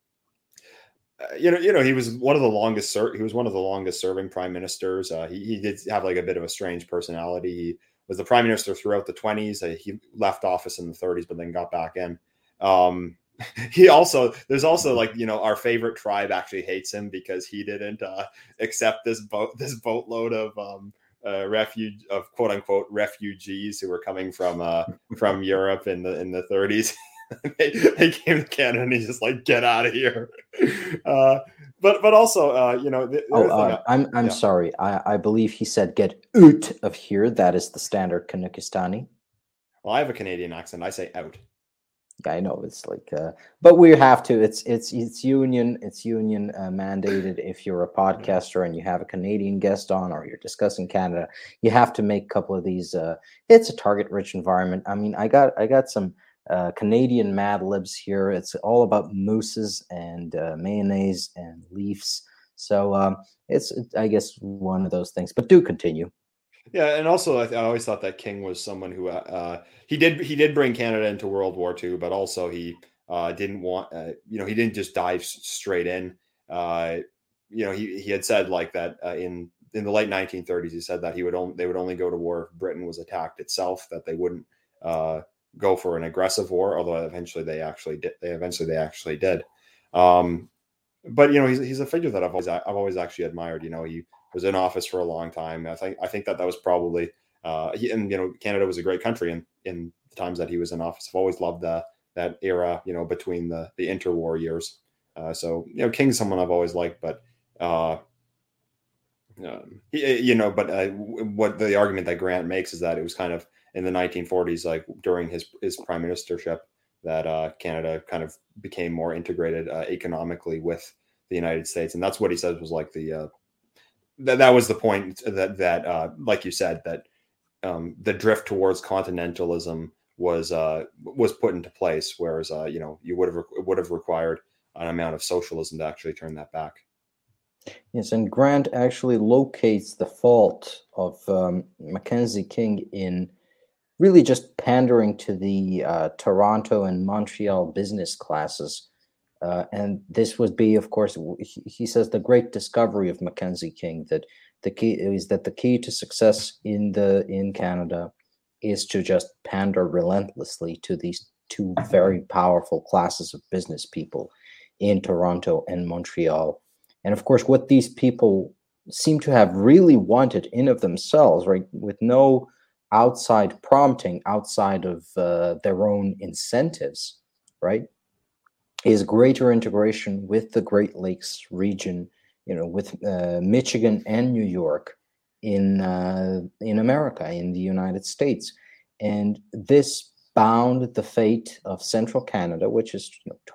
he was one of the longest. He was one of the longest serving prime ministers. He did have like a bit of a strange personality. He was the prime minister throughout the 1920s. He left office in the 1930s, but then got back in. There's also our favorite tribe actually hates him because he didn't accept this boatload of quote unquote refugees who were coming from Europe in the 1930s. they came to Canada and he's just like, get out of here. But also I'm sorry. I believe he said get out of here. That is the standard Kanakistani. Well, I have a Canadian accent. I say out. I know it's like, but we have to. It's union mandated. If you're a podcaster and you have a Canadian guest on, or you're discussing Canada, you have to make a couple of these. It's a target-rich environment. I mean, I got some Canadian Mad Libs here. It's all about mousses and mayonnaise and leaves. So it's, I guess, one of those things. But do continue. Yeah, and also I always thought that King was someone who he did bring Canada into World War II, but also he didn't want he didn't just dive straight in. He had said like that in the late 1930s. He said that they would only go to war if Britain was attacked itself, that they wouldn't go for an aggressive war. Although eventually they actually did. They actually did. But he's a figure that I've always actually admired. He was in office for a long time. I think that was probably Canada was a great country in the times that he was in office. I've always loved that era, between the interwar years. So King's someone I've always liked, but what the argument that Grant makes is that it was kind of in the 1940s, like during his prime ministership, that Canada kind of became more integrated economically with the United States, and that's what he says was like that was the point that like you said, that the drift towards continentalism was put into place, whereas you would have required an amount of socialism to actually turn that back. Yes, and Grant actually locates the fault of Mackenzie King in really just pandering to the Toronto and Montreal business classes. And this would be, of course, he says the great discovery of Mackenzie King, that the key to success in Canada is to just pander relentlessly to these two very powerful classes of business people in Toronto and Montreal. And of course, what these people seem to have really wanted in of themselves, right, with no outside prompting, outside of their own incentives, right, is greater integration with the Great Lakes region, with Michigan and New York in America, in the United States. And this bound the fate of central Canada, which is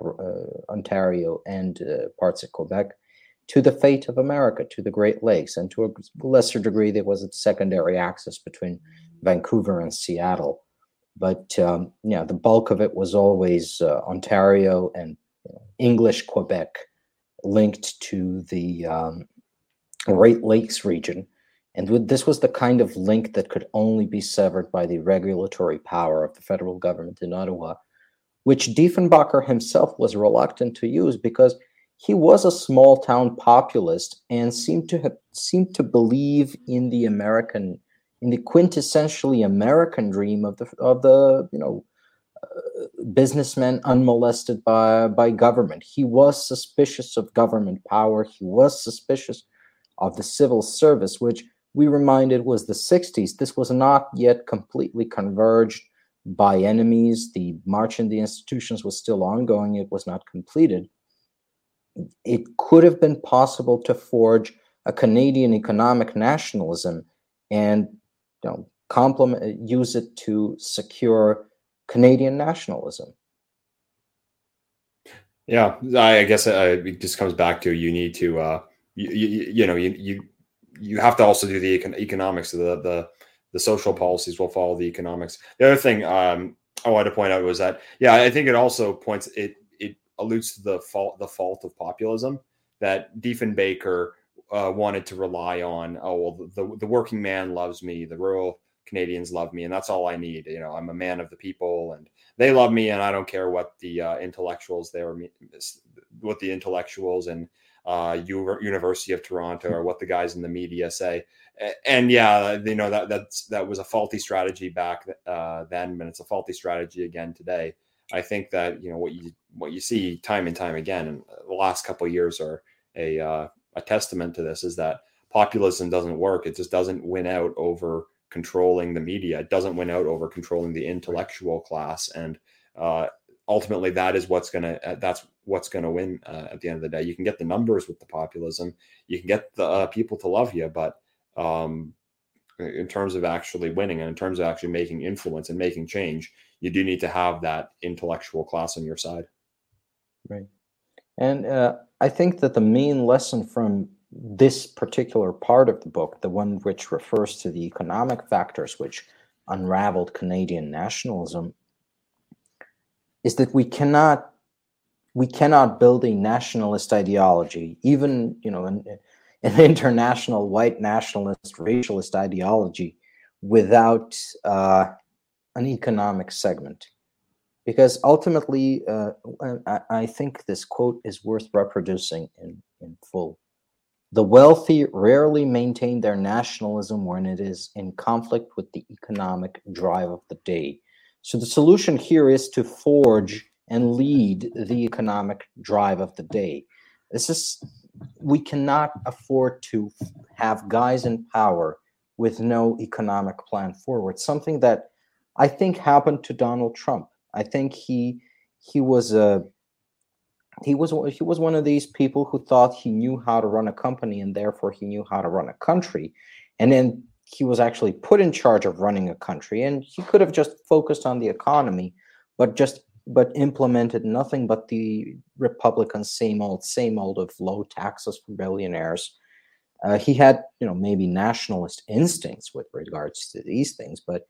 Ontario and parts of Quebec, to the fate of America, to the Great Lakes, and to a lesser degree, there was a secondary axis between Vancouver and Seattle. But the bulk of it was always Ontario and English Quebec linked to the Great Lakes region. And this was the kind of link that could only be severed by the regulatory power of the federal government in Ottawa, which Diefenbacher himself was reluctant to use because he was a small town populist and seemed to believe in the quintessentially American dream of the businessmen unmolested by government. He was suspicious of government power. He was suspicious of the civil service, which we reminded was the 60s. This was not yet completely converged by enemies. The march in the institutions was still ongoing. It was not completed. It could have been possible to forge a Canadian economic nationalism and use it to secure Canadian nationalism. Yeah, I guess it just comes back to you need to you have to also do the economics. The social policies will follow the economics. The other thing I wanted to point out was that I think it also it alludes to the fault of populism, that Diefenbaker wanted to rely on. The working man loves me, the rural Canadians love me, and that's all I need. I'm a man of the people, and they love me, and I don't care what the intellectuals and University of Toronto or what the guys in the media say. And that was a faulty strategy back then, and it's a faulty strategy again today. I think that what you see time and time again in the last couple of years are a testament to this, is that populism doesn't work. It just doesn't win out over controlling the media. It doesn't win out over controlling the intellectual class, and ultimately that's what's going to win at the end of the day. You can get the numbers with the populism, you can get the people to love you, but in terms of actually winning and in terms of actually making influence and making change, you do need to have that intellectual class on your side. Right. And I think that the main lesson from this particular part of the book, the one which refers to the economic factors which unraveled Canadian nationalism, is that we cannot we cannot build a nationalist ideology, even an international white nationalist racialist ideology, without an economic segment. Because ultimately, I think this quote is worth reproducing in full. The wealthy rarely maintain their nationalism when it is in conflict with the economic drive of the day. So the solution here is to forge and lead the economic drive of the day. We cannot afford to have guys in power with no economic plan forward. Something that I think happened to Donald Trump. I think he was one of these people who thought he knew how to run a company and therefore he knew how to run a country. And then he was actually put in charge of running a country, and he could have just focused on the economy, but implemented nothing but the Republican same old of low taxes for billionaires. He had, maybe nationalist instincts with regards to these things, but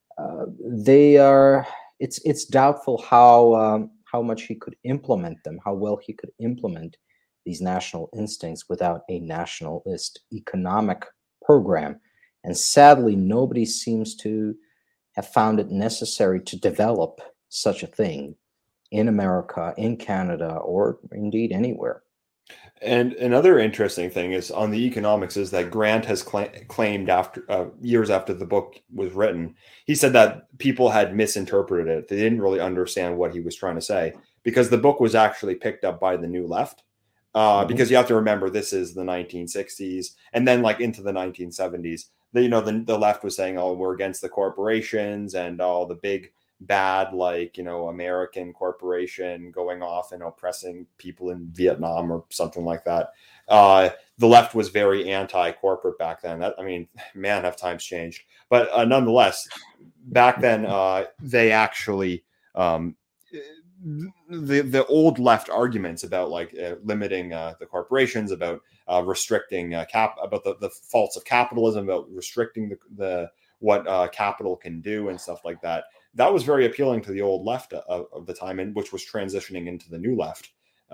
it's doubtful how much he could implement them, how well he could implement these national instincts without a nationalist economic program. And sadly, nobody seems to have found it necessary to develop such a thing in America, in Canada, or indeed anywhere. And another interesting thing is on the economics is that Grant has claimed after years after the book was written, he said that people had misinterpreted it. They didn't really understand what he was trying to say because the book was actually picked up by the New Left. Because you have to remember this is the 1960s and then like into the 1970s. The left was saying, oh, we're against the corporations and all the big bad, American corporation going off and oppressing people in Vietnam or something like that. The left was very anti-corporate back then. Have times changed. But nonetheless, back then, they actually, the old left arguments about limiting the corporations, about restricting about the faults of capitalism, about restricting what capital can do and stuff like that. That was very appealing to the old left of the time, and which was transitioning into the new left.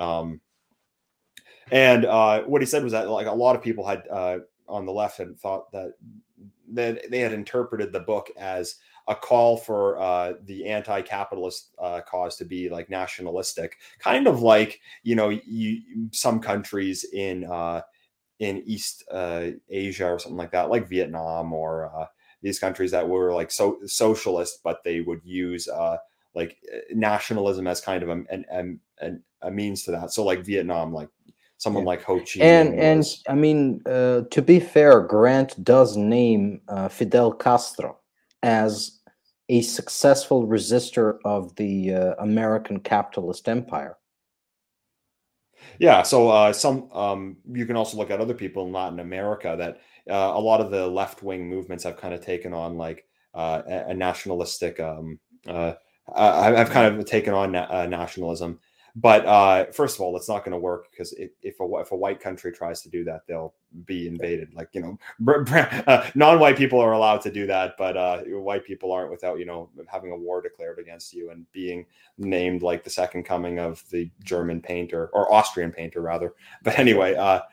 And what he said was that a lot of people had on the left had thought that they had interpreted the book as a call for the anti-capitalist cause to be nationalistic, kind of some countries in East Asia or something like that, like Vietnam or these countries that were socialist, but they would use nationalism as kind of a means to that. So Vietnam, someone like Ho Chi Minh. To be fair, Grant does name Fidel Castro as a successful resistor of the American capitalist empire. Yeah, so you can also look at other people in Latin America that a lot of the left-wing movements have kind of taken on a nationalistic. I've kind of taken on nationalism, but first of all, it's not going to work because if a white country tries to do that, they'll be invaded. Non-white people are allowed to do that, but white people aren't without having a war declared against you and being named like the second coming of the German painter or Austrian painter rather. But anyway,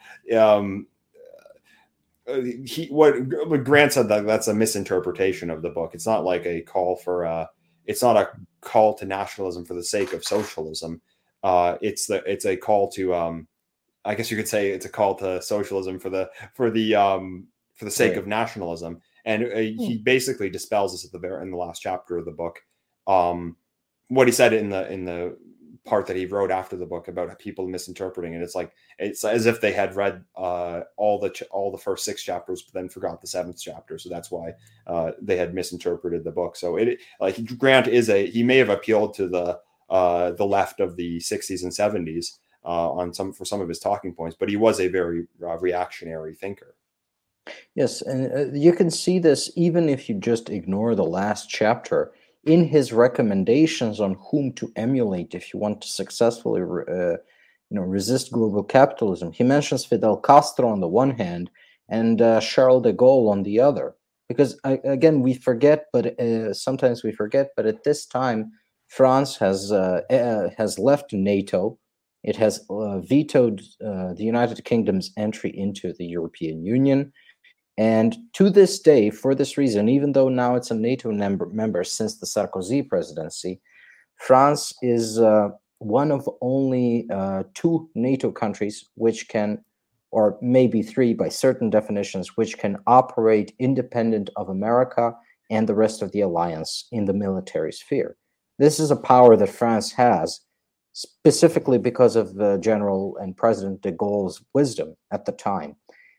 what Grant said that's a misinterpretation of the book. It's not like a call for it's not a call to nationalism for the sake of socialism. It's a call to I guess you could say it's a call to socialism for the sake of nationalism. And he basically dispels this in the last chapter of the book. What he said in the part that he wrote after the book about people misinterpreting it, it's as if they had read all the first 6 chapters, but then forgot the 7th chapter. So that's why they had misinterpreted the book. So Grant he may have appealed to the left of the 60s and 70s for some of his talking points, but he was a very reactionary thinker. Yes, and you can see this even if you just ignore the last chapter. In his recommendations on whom to emulate if you want to successfully resist global capitalism, he mentions Fidel Castro on the one hand and Charles de Gaulle on the other. Because again, we forget, but sometimes we forget. But at this time, France has left NATO, It has vetoed the United Kingdom's entry into the European Union. And to this day, for this reason, even though now it's a NATO member since the Sarkozy presidency, France is one of only two NATO countries which can, or maybe three by certain definitions, which can operate independent of America and the rest of the alliance in the military sphere. This is a power that France has, specifically because of the General and President de Gaulle's wisdom at the time.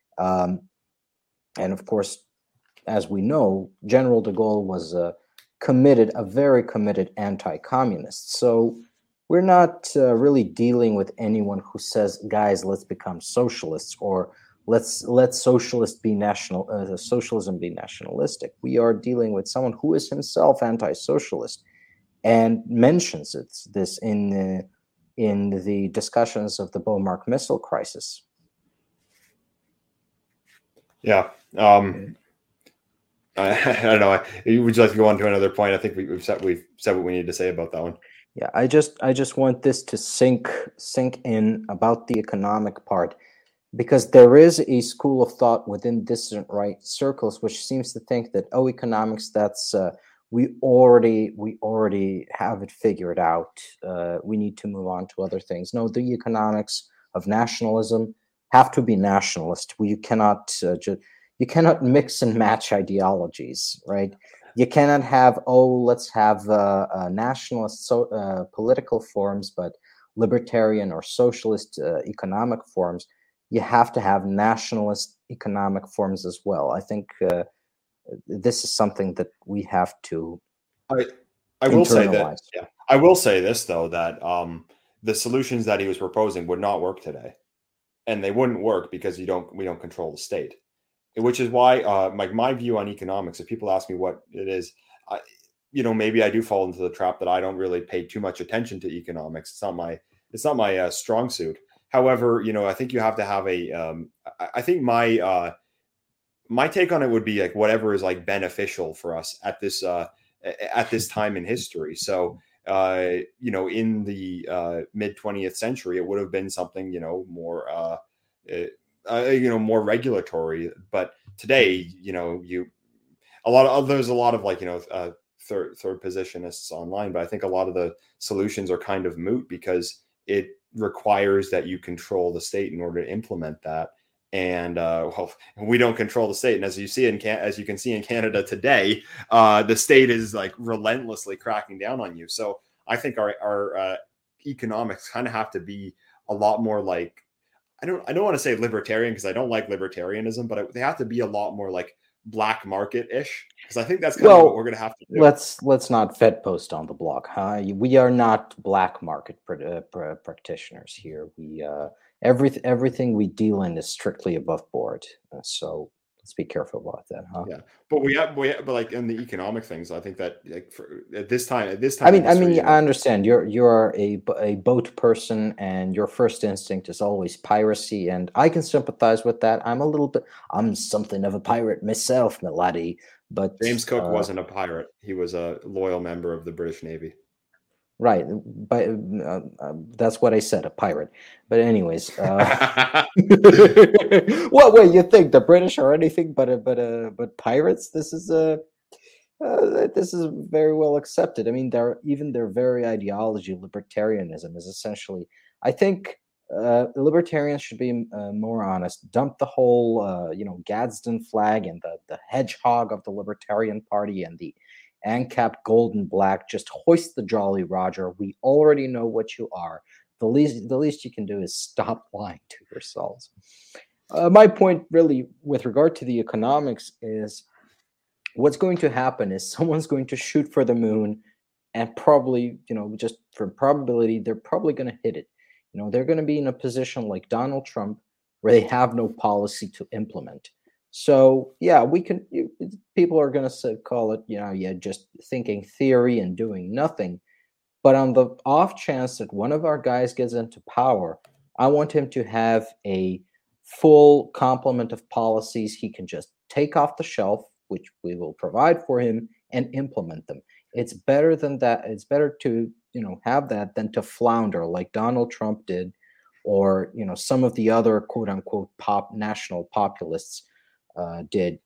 And of course, as we know, General de Gaulle was a very committed anti-communist. So we're not really dealing with anyone who says, guys, let's become socialists, or let socialism be nationalistic. We are dealing with someone who is himself anti-socialist and mentions this in the discussions of the Bomarc missile crisis. Yeah. I don't know. Would you like to go on to another point? I think we've said what we need to say about that one. Yeah, I just want this to sink in about the economic part, because there is a school of thought within dissident right circles which seems to think that, economics, that's we already have it figured out. We need to move on to other things. No, the economics of nationalism have to be nationalist. You cannot mix and match ideologies, right? You cannot have, let's have nationalist political forms, but libertarian or socialist economic forms. You have to have nationalist economic forms as well. I think this is something that we have to I will say that. Yeah, I will say this though, that the solutions that he was proposing would not work today, and they wouldn't work because we don't control the state. Which is why, my view on economics, if people ask me what it is, maybe I do fall into the trap that I don't really pay too much attention to economics. It's not my strong suit. However, I think you have to have I think my take on it would be like whatever is like beneficial for us at this time in history. So, in the mid 20th century, it would have been something, more, more regulatory. But today, there's a lot of like, third positionists online, but I think a lot of the solutions are kind of moot because it requires that you control the state in order to implement that. And we don't control the state. And as you can see in Canada today, the state is like relentlessly cracking down on you. So I think our economics kind of have to be a lot more like, I don't want to say libertarian because I don't like libertarianism, but they have to be a lot more like black market-ish, because I think that's kind of what we're going to have to do. Let's not Fed post on the block, huh? We are not black market practitioners here. We everything we deal in is strictly above board. So let's be careful about that, huh? Yeah, but but like in the economic things, I think that like at this time. I understand you're a boat person, and your first instinct is always piracy, and I can sympathize with that. I'm something of a pirate myself, my laddie. But James Cook wasn't a pirate; he was a loyal member of the British Navy. Right, but that's what I said, a pirate. But anyways, what way you think the British are anything but pirates? This is very well accepted. I mean, their very ideology, libertarianism, is essentially. I think libertarians should be more honest. Dump the whole, Gadsden flag and the hedgehog of the Libertarian Party and the ANCAP gold and black. Just hoist the Jolly Roger. We already know what you are. The least you can do is stop lying to yourselves. My point, really, with regard to the economics, is what's going to happen is someone's going to shoot for the moon, and probably, just for probability, they're probably going to hit it. They're going to be in a position like Donald Trump, where they have no policy to implement. So yeah, people are going to call it, just thinking theory and doing nothing. But on the off chance that one of our guys gets into power, I want him to have a full complement of policies he can just take off the shelf, which we will provide for him, and implement them. It's better than that. It's better to, have that than to flounder like Donald Trump did, or some of the other quote unquote national populists did.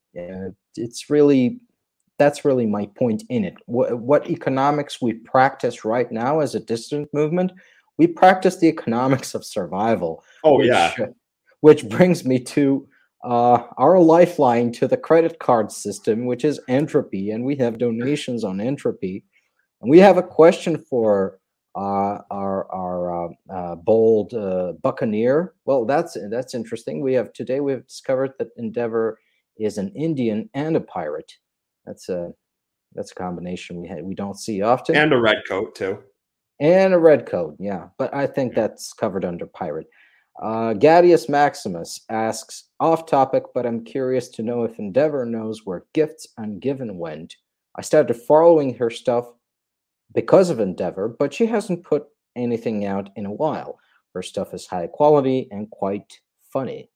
That's really my point in it. What economics we practice right now as a dissident movement, we practice the economics of survival. Oh, yeah. Which brings me to our lifeline to the credit card system, which is Entropy, and we have donations on Entropy. And we have a question for our bold buccaneer. Well, that's interesting. We've discovered that Endeavor is an Indian and a pirate. That's a combination we don't see often. And a red coat too. And a red coat, yeah. But I think that's covered under pirate. Gadius Maximus asks, off topic, but I'm curious to know if Endeavor knows where Gifts Ungiven went. I started following her stuff because of Endeavor, but she hasn't put anything out in a while. Her stuff is high quality and quite funny.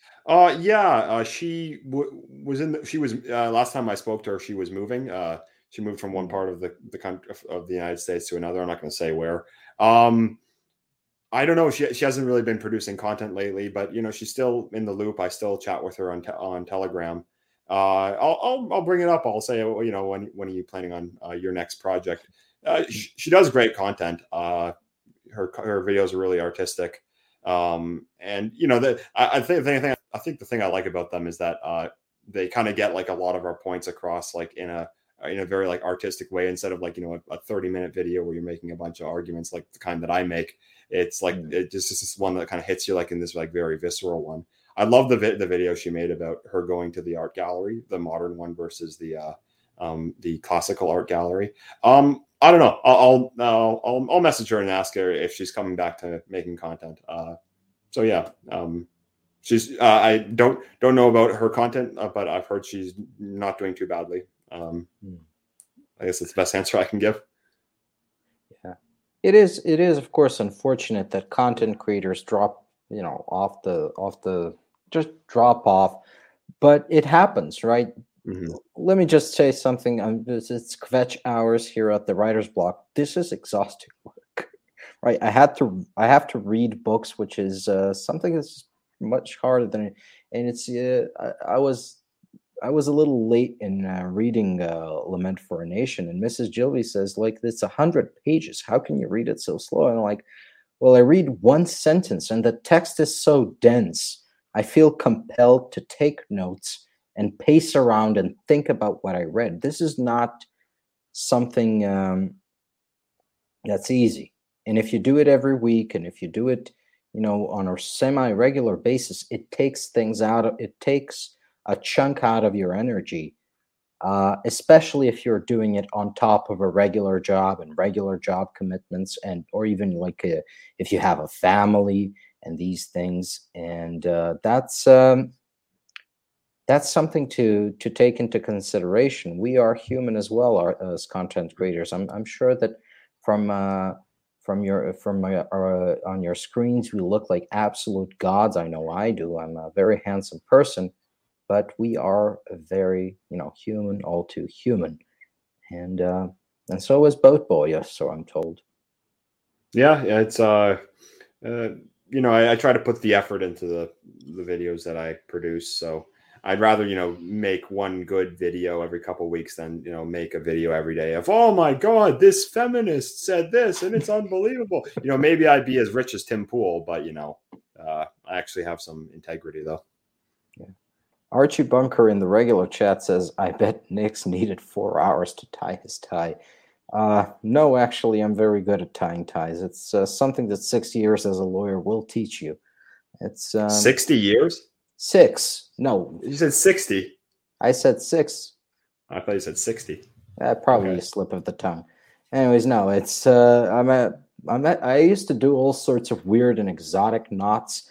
She was last time I spoke to her, she was moving. She moved from one part of the country of the United States to another. I'm not going to say where. I don't know. She hasn't really been producing content lately, but she's still in the loop. I still chat with her on Telegram. I'll bring it up. I'll say, when are you planning on your next project? She does great content. Her videos are really artistic. And I think the thing I like about them is that they kind of get like a lot of our points across like in a very like artistic way, instead of like a 30-minute video where you're making a bunch of arguments like the kind that I make. It's like it's just one that kind of hits you like in this like very visceral one. I love the video she made about her going to the art gallery, the modern one versus the classical art gallery. I don't know. I'll message her and ask her if she's coming back to making content. So yeah, she's I don't know about her content, but I've heard she's not doing too badly. I guess that's the best answer I can give. Yeah, it is of course unfortunate that content creators drop just drop off, but it happens, right? Mm-hmm. Let me just say something. It's kvetch hours here at the Writer's Block. This is exhausting work, right? I have to read books, which is something that's much harder than, and it's I was a little late in reading Lament for a Nation, and Mrs. Gilby says, like, it's 100 pages. How can you read it so slow? And I'm like, well, I read one sentence, and the text is so dense. I feel compelled to take notes and pace around and think about what I read. This is not something that's easy. And if you do it every week, and if you do it, on a semi-regular basis, it takes a chunk out of your energy, especially if you're doing it on top of a regular job and regular job commitments, or even like if you have a family and these things. And that's something to take into consideration. We are human as well, as content creators. I'm sure that from on your screens, we look like absolute gods. I know I do. I'm a very handsome person, but we are very, human, all too human, and so is Boat Boy. So I'm told. Yeah, it's I try to put the effort into the videos that I produce. So I'd rather, make one good video every couple of weeks than, make a video every day of, oh my God, this feminist said this and it's unbelievable. Maybe I'd be as rich as Tim Pool, but, I actually have some integrity though. Yeah. Archie Bunker in the regular chat says, I bet Nick's needed 4 hours to tie his tie. No, actually, I'm very good at tying ties. It's something that 6 years as a lawyer will teach you. It's 60 years? 6. No. You said 60. I said 6. I thought you said 60. Probably a slip of the tongue. Anyways, no, it's I used to do all sorts of weird and exotic knots.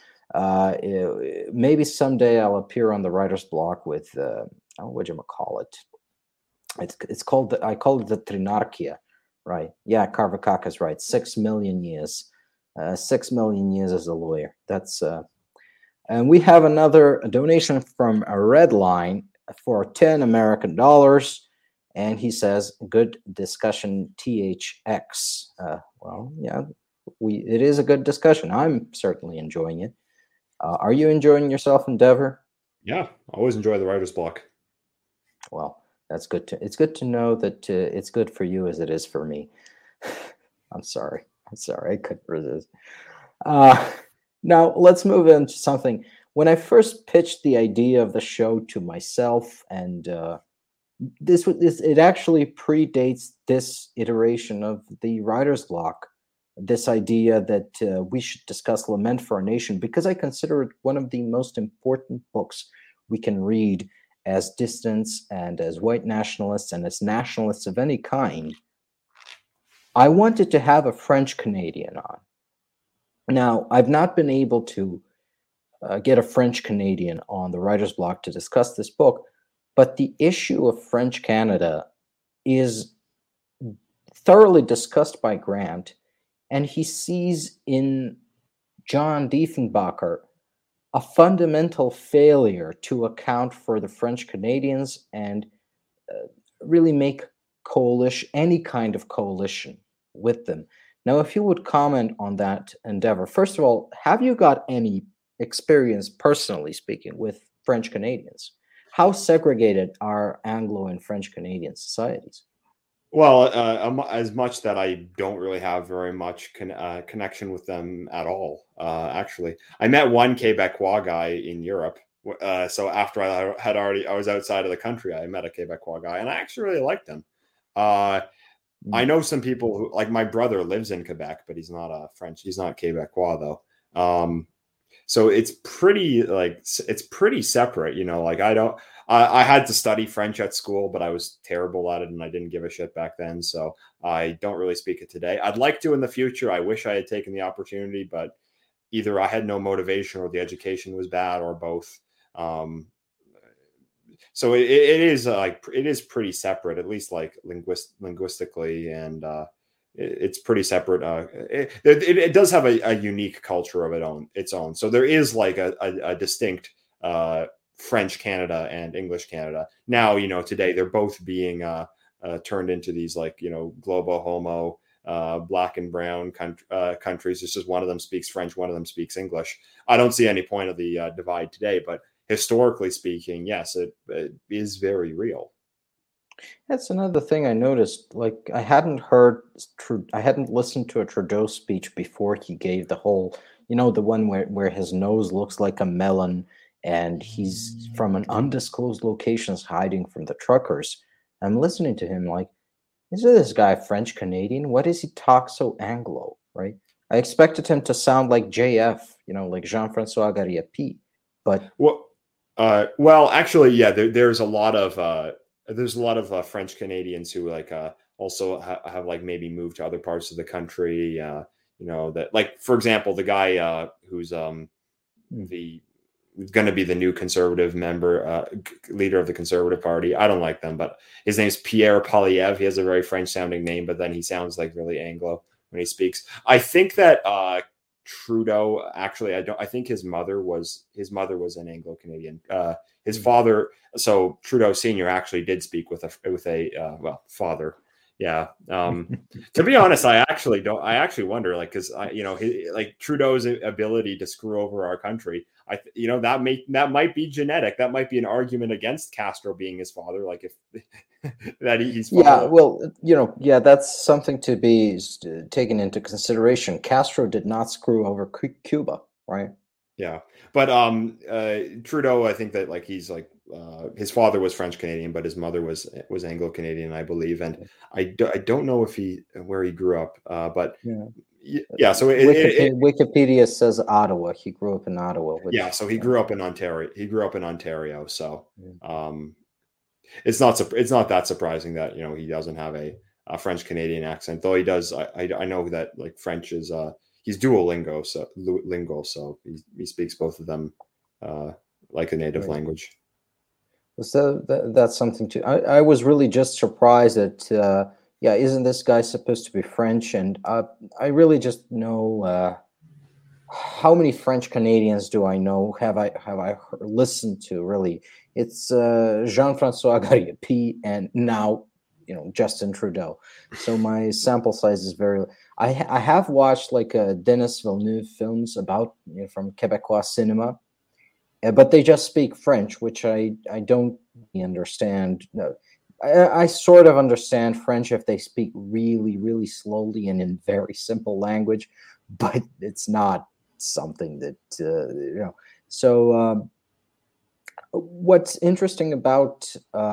Maybe someday I'll appear on the Writer's Block with what do you call it? It's called I call it the Trinarchia, right? Yeah, Carvacaka's right. 6 million years. 6 million years as a lawyer. That's and we have a donation from a Red Line for $10 American. And he says, "Good discussion, THX." Well, yeah, it is a good discussion. I'm certainly enjoying it. Are you enjoying yourself, Endeavor? Yeah, always enjoy the writer's block. Well, that's good. It's good to know that it's good for you as it is for me. I'm sorry. I couldn't resist. Uh, Now let's move into something. When I first pitched the idea of the show to myself, and it actually predates this iteration of the writer's block. This idea that we should discuss Lament for a Nation, because I consider it one of the most important books we can read as dissidents and as white nationalists and as nationalists of any kind. I wanted to have a French Canadian on. Now, I've not been able to get a French Canadian on the writer's block to discuss this book, but the issue of French Canada is thoroughly discussed by Grant, and he sees in John Diefenbacher a fundamental failure to account for the French Canadians and really make any kind of coalition with them. Now, if you would comment on that endeavor, first of all, have you got any experience, personally speaking, with French Canadians? How segregated are Anglo and French Canadian societies? Well, as much that I don't really have very much connection with them at all. Actually, I met one Quebecois guy in Europe. So after I was outside of the country, I met a Quebecois guy, and I actually really liked him. I know some people who, like my brother, lives in Quebec, but he's not French. He's not Quebecois though. So it's pretty separate, like I had to study French at school, but I was terrible at it and I didn't give a shit back then. So I don't really speak it today. I'd like to in the future. I wish I had taken the opportunity, but either I had no motivation or the education was bad or both. So it is pretty separate, at least like linguistically, and it's pretty separate. It does have a unique culture of its own. So there is like a distinct French Canada and English Canada. Now, today they're both being turned into these globo homo black and brown countries. It's just one of them speaks French, one of them speaks English. I don't see any point of the divide today, but historically speaking, yes, it is very real. That's another thing I noticed. Like, I hadn't listened to a Trudeau speech before he gave the whole, the one where his nose looks like a melon and he's from an undisclosed locations hiding from the truckers. I'm listening to him like, is this guy French Canadian? Why does he talk so Anglo, right? I expected him to sound like JF, like Jean-François Gariapi, but well, actually, yeah, there's a lot of French Canadians who also have maybe moved to other parts of the country. That, like, for example, the guy who's going to be the new conservative leader of the Conservative Party. I don't like them, but his name's Pierre Poilievre. He has a very French sounding name, but then he sounds like really Anglo when he speaks. I think that Trudeau, actually, I think his mother was an Anglo-Canadian. His father, so Trudeau Senior, actually did speak with a father. Yeah. To be honest, I actually wonder, because Trudeau's ability to screw over our country, that might be genetic. That might be an argument against Castro being his father. Like, if that he's yeah, well, that's something to be taken into consideration. Castro did not screw over Cuba, right? Yeah, but Trudeau, I think that he's his father was French Canadian, but his mother was Anglo Canadian, I believe, and I don't know where he grew up, but yeah. So Wikipedia says Ottawa. He grew up in Ottawa. So he grew up in Ontario. So it's not that surprising that he doesn't have a French Canadian accent, though he does. I know that French is he's Duolingo, so lingual, so he speaks both of them like a native language. So that's something too. I was really just surprised that isn't this guy supposed to be French? And I really just know how many French Canadians do I know? Have I listened to? Really, it's Jean-François Gariapi and now Justin Trudeau. So my sample size is very. I have watched like Denis Villeneuve films about from Quebecois cinema, but they just speak French, which I don't really understand. No, I sort of understand French if they speak really, really slowly and in very simple language, but it's not something that So what's interesting about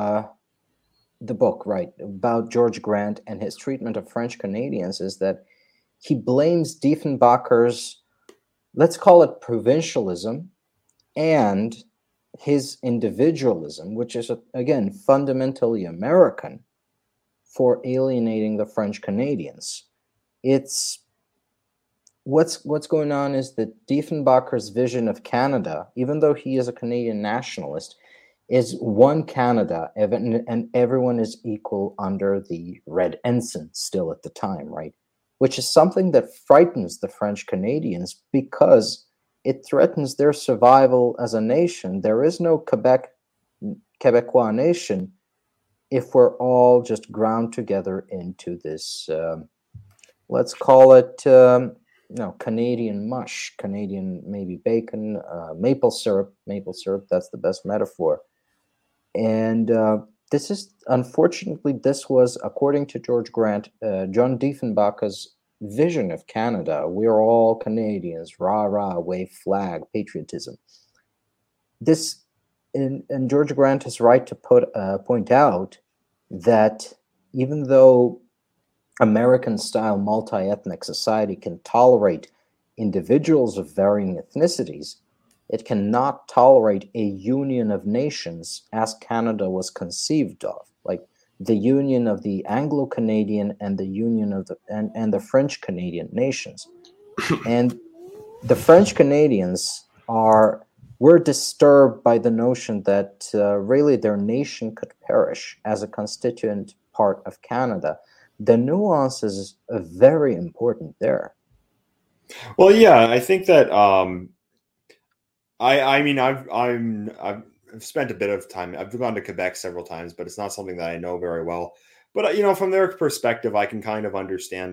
the book, right, about George Grant and his treatment of French Canadians is that he blames Diefenbacher's, let's call it provincialism, and his individualism, which is, again, fundamentally American, for alienating the French Canadians. It's what's going on is that Diefenbacher's vision of Canada, even though he is a Canadian nationalist, is one Canada, and everyone is equal under the red ensign still at the time, right? Which is something that frightens the French Canadians because it threatens their survival as a nation. There is no Quebecois nation if we're all just ground together into this, let's call it, Canadian mush, Canadian maybe bacon, maple syrup, that's the best metaphor. And this is, unfortunately, this was, according to George Grant, John Diefenbacher's vision of Canada. We're all Canadians, rah, rah, wave flag, patriotism. This, and George Grant is right to point out that even though American-style multi-ethnic society can tolerate individuals of varying ethnicities, it cannot tolerate a union of nations as Canada was conceived of, like the union of the Anglo-Canadian and the union of and the French-Canadian nations. And the French Canadians were disturbed by the notion that really their nation could perish as a constituent part of Canada. The nuances are very important there. Well, yeah, I think that I've spent a bit of time. I've gone to Quebec several times, but it's not something that I know very well. But from their perspective, I can kind of understand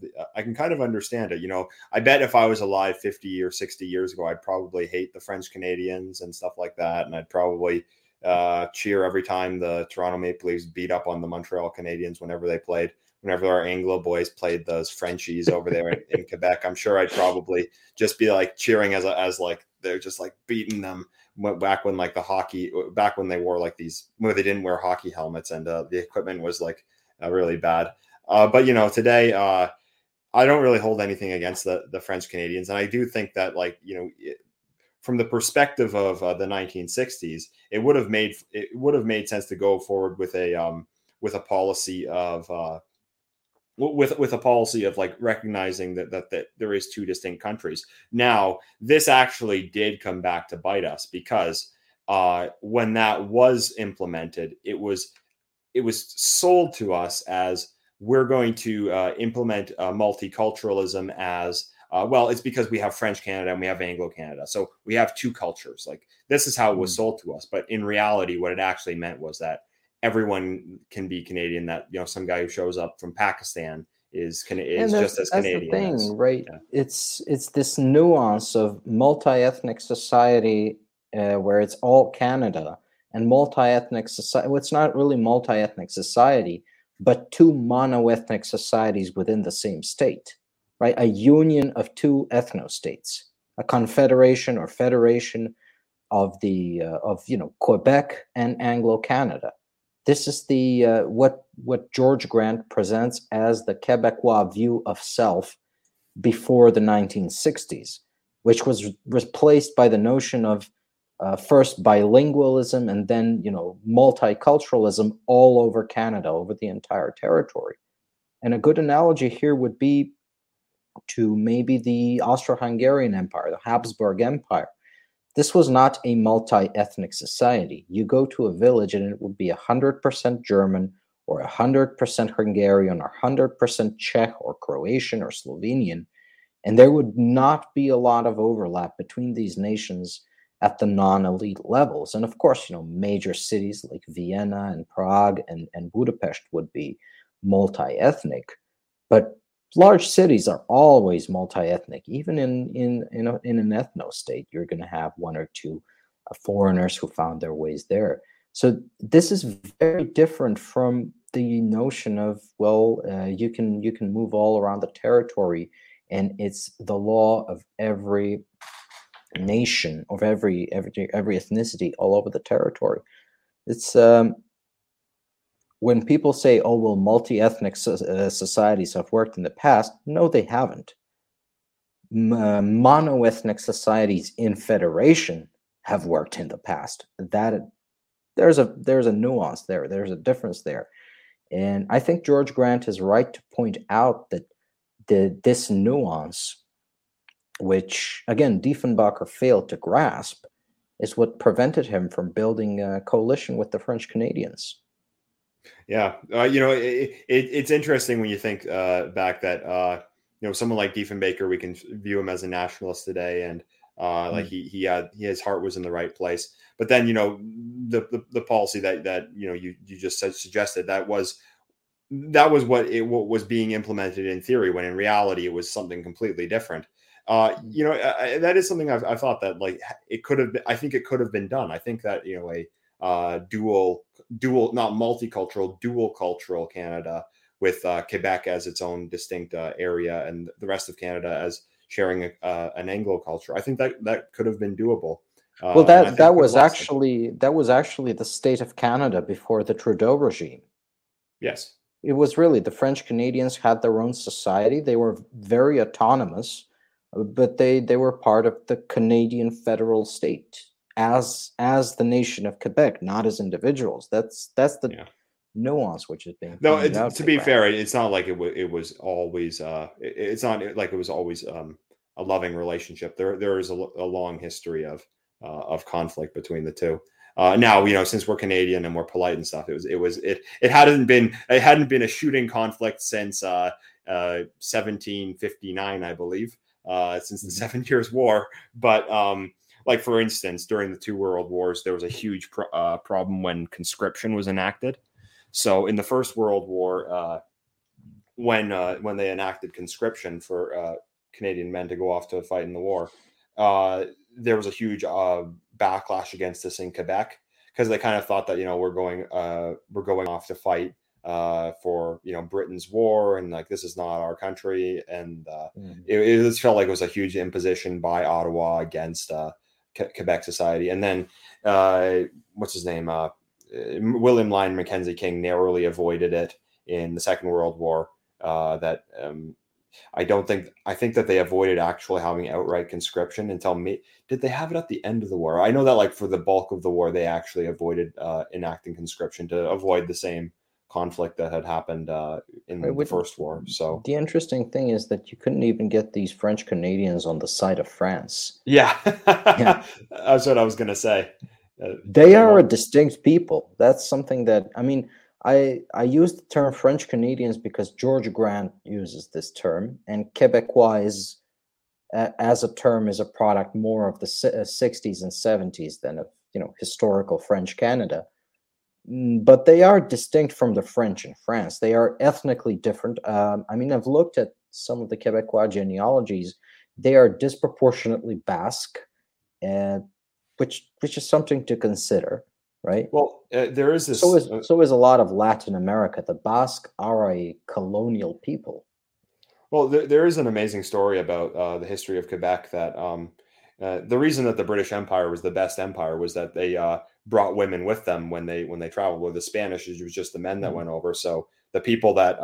it. I bet if I was alive 50 or 60 years ago, I'd probably hate the French Canadians and stuff like that, and I'd probably cheer every time the Toronto Maple Leafs beat up on the Montreal Canadiens whenever they played. Whenever our Anglo boys played those Frenchies over there in Quebec, I'm sure I'd probably just be like cheering as like they're just like beating them. Back when they wore like these, where they didn't wear hockey helmets and the equipment was like really bad. But today I don't really hold anything against the French Canadians, and I do think that from the perspective of the 1960s, it would have made sense to go forward with a policy of with a policy of like recognizing that there is two distinct countries. Now, this actually did come back to bite us because when that was implemented, it was sold to us as we're going to implement multiculturalism as well. It's because we have French Canada and we have Anglo Canada, so we have two cultures. Like, this is how it was sold to us, but in reality, what it actually meant was that everyone can be Canadian. That some guy who shows up from Pakistan is just as Canadian. That's the thing, right? Yeah. It's this nuance of multi-ethnic society where it's all Canada, and multi-ethnic society. Well, it's not really multi-ethnic society, but two mono-ethnic societies within the same state, right? A union of two ethno-states, a confederation or federation of Quebec and Anglo-Canada. This is the what George Grant presents as the Quebecois view of self before the 1960s, which was replaced by the notion of first bilingualism and then multiculturalism all over Canada, over the entire territory. And a good analogy here would be to maybe the Austro-Hungarian Empire, the Habsburg Empire. This was not a multi-ethnic society. You go to a village and it would be 100% German or 100% Hungarian or 100% Czech or Croatian or Slovenian, and there would not be a lot of overlap between these nations at the non-elite levels. And of course, major cities like Vienna and Prague and Budapest would be multi-ethnic, but large cities are always multi-ethnic. Even in an ethno state, you're going to have one or two foreigners who found their ways there. So this is very different from the notion of, well, you can move all around the territory, and it's the law of every nation, of every ethnicity all over the territory. It's when people say, oh, well, multi-ethnic societies have worked in the past. No, they haven't. Mono-ethnic societies in federation have worked in the past. That there's a nuance there. There's a difference there. And I think George Grant is right to point out that this nuance, which, again, Diefenbacher failed to grasp, is what prevented him from building a coalition with the French Canadians. Yeah. It's interesting when you think back that, someone like Diefenbaker, we can view him as a nationalist today, and like his heart was in the right place. But then, the policy that you just suggested, that was what was being implemented in theory, when in reality it was something completely different. That is something I've thought that, like, it could have been, I think it could have been done. I think that, a dual, not multicultural, dual cultural Canada with Quebec as its own distinct area, and the rest of Canada as sharing an Anglo culture. I think that could have been doable. Well, that was actually the state of Canada before the Trudeau regime. Yes. It was really, the French Canadians had their own society. They were very autonomous, but they were part of the Canadian federal state as the nation of Quebec, not as individuals. That's the nuance which is being pointed out. To be fair, it's not like it was always it's not like it was always a loving relationship. There is a long history of conflict between the two. Now, since we're Canadian and we're polite and stuff, it hadn't been a shooting conflict since 1759, I believe, since the 7 Years' War. But like, for instance, during the two world wars, there was a huge problem when conscription was enacted. So in the First World War, when they enacted conscription for Canadian men to go off to fight in the war, there was a huge backlash against this in Quebec, because they kind of thought that, we're going off to fight for Britain's war, and like, this is not our country, and it just felt like it was a huge imposition by Ottawa against Quebec society. And then what's his name, William Lyon Mackenzie King narrowly avoided it in the Second World War. I think that they avoided actually having outright conscription until did they have it at the end of the war? I know that, like, for the bulk of the war, they actually avoided enacting conscription to avoid the same conflict that had happened in the First War. So the interesting thing is that you couldn't even get these French Canadians on the side of France. Yeah. That's what I was going to say. They are a distinct people. That's something that, I use the term French Canadians because George Grant uses this term, and Quebecois is, as a term, is a product more of the 60s and 70s than of historical French Canada. But they are distinct from the French in France. They are ethnically different. I've looked at some of the Quebecois genealogies. They are disproportionately Basque, which is something to consider. Right. Well, there is this. So is a lot of Latin America. The Basque are a colonial people. Well, there is an amazing story about the history of Quebec, that the reason that the British Empire was the best empire was that they brought women with them when they traveled. With the Spanish, it was just the men that went over. So the people that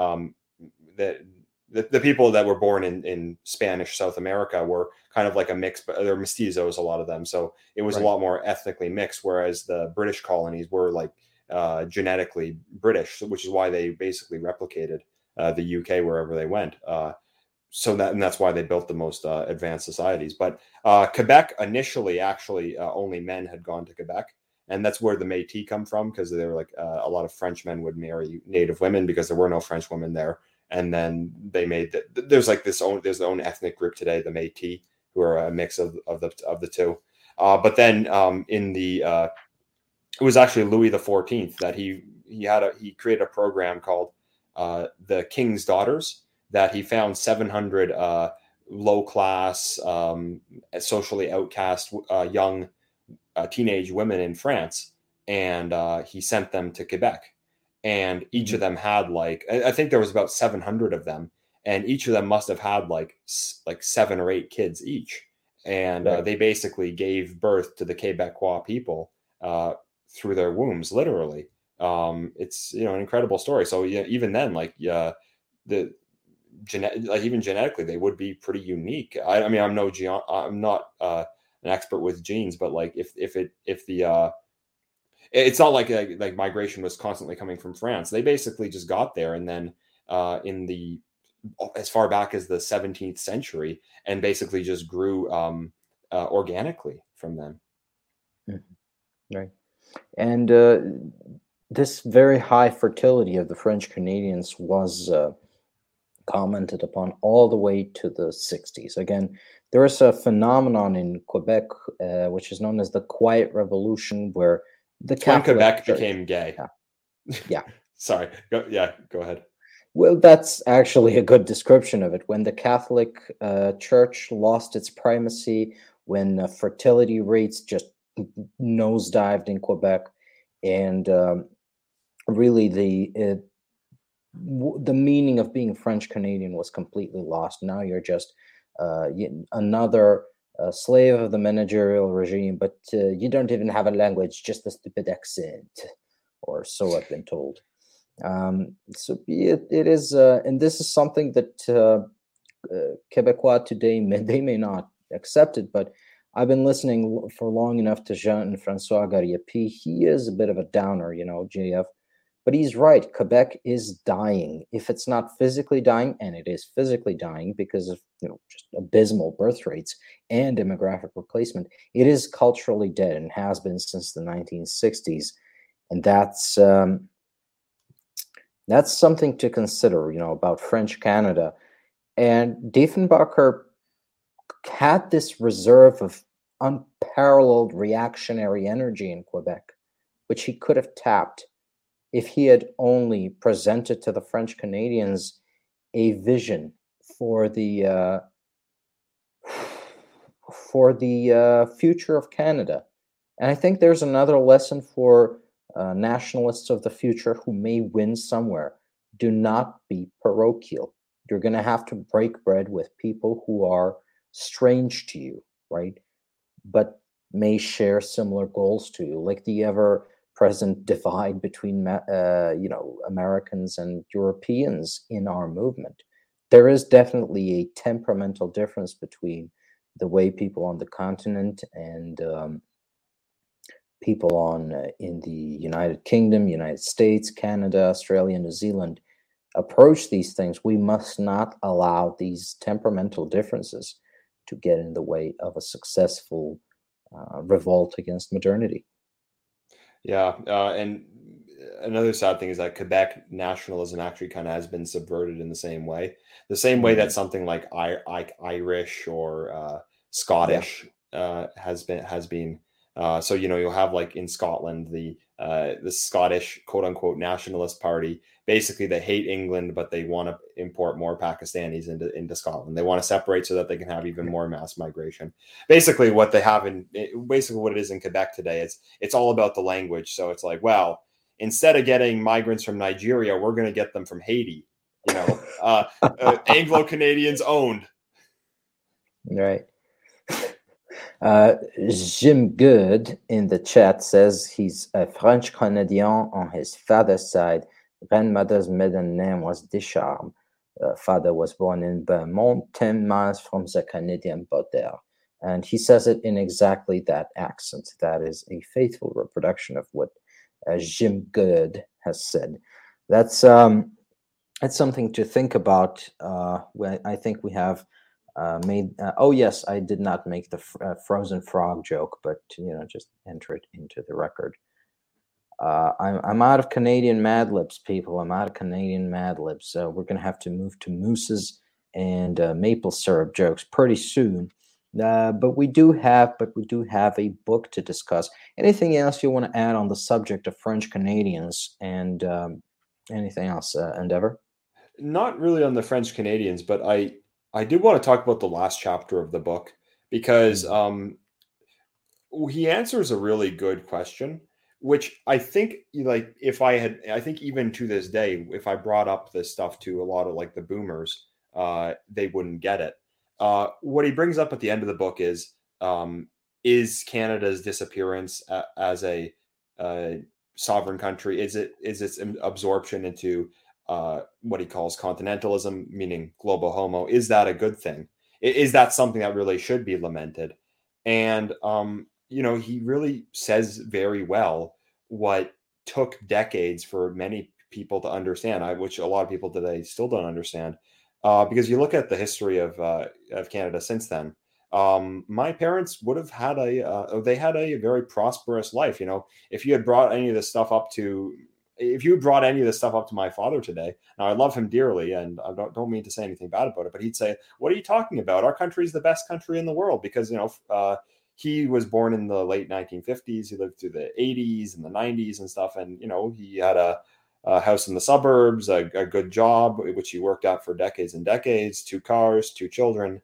the people that were born in Spanish South America were kind of like a mix, but they're mestizos, a lot of them. So it was a lot more ethnically mixed, whereas the British colonies were like genetically British, which is why they basically replicated the UK wherever they went. That's why they built the most advanced societies. But Quebec initially, actually, only men had gone to Quebec. And that's where the Métis come from, because they were like a lot of French men would marry Native women because there were no French women there. And then they made there's their own ethnic group today, the Métis, who are a mix of the two. But then in the it was actually Louis XIV that he created a program called the King's Daughters, that he found 700 low class, socially outcast young teenage women in France, and he sent them to Quebec. And each of them had like, I think there was about 700 of them, and each of them must have had like 7 or 8 kids each. And they basically gave birth to the Quebecois people through their wombs, literally. It's an incredible story. So even then, like the like even genetically, they would be pretty unique. I mean, I'm not an expert with genes, but like if the it's not like migration was constantly coming from France. They basically just got there, and then in the as far back as the 17th century, and basically just grew organically from them. Right. And this very high fertility of the French Canadians was commented upon all the way to the 60s. Again, there is a phenomenon in Quebec, which is known as the Quiet Revolution, where the Quebec became gay. Yeah. Sorry. Go ahead. Well, that's actually a good description of it. When the Catholic Church lost its primacy, when fertility rates just nosedived in Quebec, and really the meaning of being French Canadian was completely lost. Now you're just another slave of the managerial regime, but you don't even have a language, just a stupid accent, or so I've been told. So it is, and this is something that Quebecois today they may not accept it, but I've been listening for long enough to Jean-Francois Gariepi. He is a bit of a downer, JF, but he's right. Quebec is dying. If it's not physically dying, and it is physically dying because of just abysmal birth rates and demographic replacement, it is culturally dead and has been since the 1960s, and that's something to consider, about French Canada. And Diefenbacher had this reserve of unparalleled reactionary energy in Quebec, which he could have tapped if he had only presented to the French Canadians a vision for the future of Canada. And I think there's another lesson for nationalists of the future who may win somewhere. Do not be parochial. You're going to have to break bread with people who are strange to you, right? But may share similar goals to you, like the ever-present divide between Americans and Europeans in our movement. There is definitely a temperamental difference between the way people on the continent and people in the United Kingdom, United States, Canada, Australia, New Zealand approach these things. We must not allow these temperamental differences to get in the way of a successful revolt against modernity. Yeah, and another sad thing is that Quebec nationalism actually kind of has been subverted in the same way that something like Irish or Scottish has been. So you'll have, like, in Scotland, the Scottish quote unquote nationalist party. Basically, they hate England, but they want to import more Pakistanis into Scotland. They want to separate so that they can have even more mass migration. Basically, what they have what it is in Quebec today, it's all about the language. So it's like, well, instead of getting migrants from Nigeria, we're going to get them from Haiti. Anglo-Canadians owned. Right. Jim Good in the chat says he's a French Canadian on his father's side. Grandmother's maiden name was Descharmes. Father was born in Vermont, 10 miles from the Canadian border. And he says it in exactly that accent. That is a faithful reproduction of what Jim Good has said. That's something to think about. I think we have made. Oh yes, I did not make the frozen frog joke, but just enter it into the record. I'm out of Canadian Mad Libs, people. I'm out of Canadian Mad Libs. So we're gonna have to move to mooses and maple syrup jokes pretty soon. But we do have a book to discuss. Anything else you want to add on the subject of French Canadians and anything else, Endeavor? Not really on the French Canadians, but I did want to talk about the last chapter of the book because Mm. he answers a really good question, which I think like if I had, I think even to this day, if I brought up this stuff to a lot of like the boomers, they wouldn't get it. What he brings up at the end of the book is Canada's disappearance as a uh, sovereign country? Is its absorption into what he calls continentalism, meaning global homo? Is that a good thing? Is that something that really should be lamented? And he really says very well what took decades for many people to understand, which a lot of people today still don't understand. Because you look at the history of Canada since then. My parents would have had they had a very prosperous life. If you had brought any of this stuff up to if you brought any of this stuff up to my father today, now I love him dearly, and I don't mean to say anything bad about it, but he'd say, "What are you talking about? Our country is the best country in the world," because he was born in the late 1950s. He lived through the 80s and the 90s and stuff, and he had a house in the suburbs, a good job which he worked at for decades and decades, 2 cars, 2 children.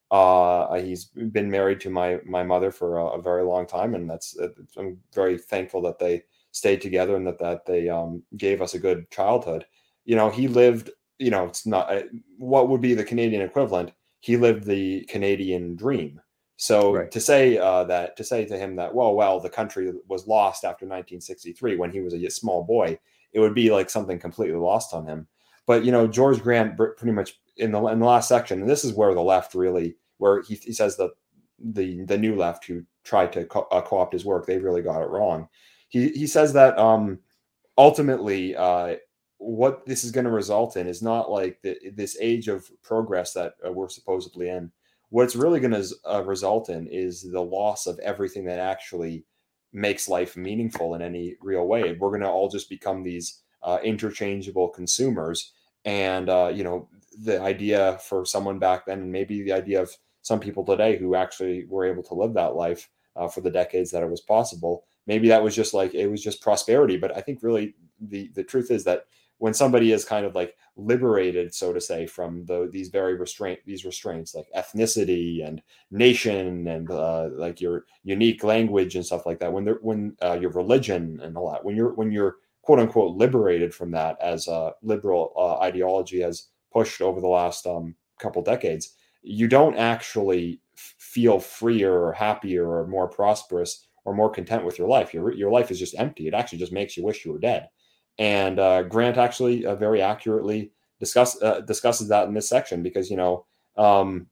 He's been married to my mother for a very long time, and I'm very thankful that they stayed together and that they gave us a good childhood. He lived. It's not what would be the Canadian equivalent. He lived the Canadian dream. So Right. to say to him that well the country was lost after 1963 when he was a small boy, it would be like something completely lost on him. But George Grant pretty much in the last section, and this is where the left really where he says that the new left who tried to co-opt his work, they really got it wrong. He says that ultimately what this is going to result in is not like this age of progress that we're supposedly in. What it's really going to result in is the loss of everything that actually makes life meaningful in any real way. We're going to all just become these interchangeable consumers. And, the idea for someone back then, and maybe the idea of some people today who actually were able to live that life for the decades that it was possible, maybe that was just like, it was just prosperity. But I think really the truth is that when somebody is kind of like liberated, so to say, from these restraints like ethnicity and nation and like your unique language and stuff like that, when your religion and all that, when you're quote unquote liberated from that, as liberal ideology has pushed over the last couple decades, you don't actually feel freer or happier or more prosperous or more content with your life. Your life is just empty. It actually just makes you wish you were dead. And Grant actually very accurately discusses that in this section, because um,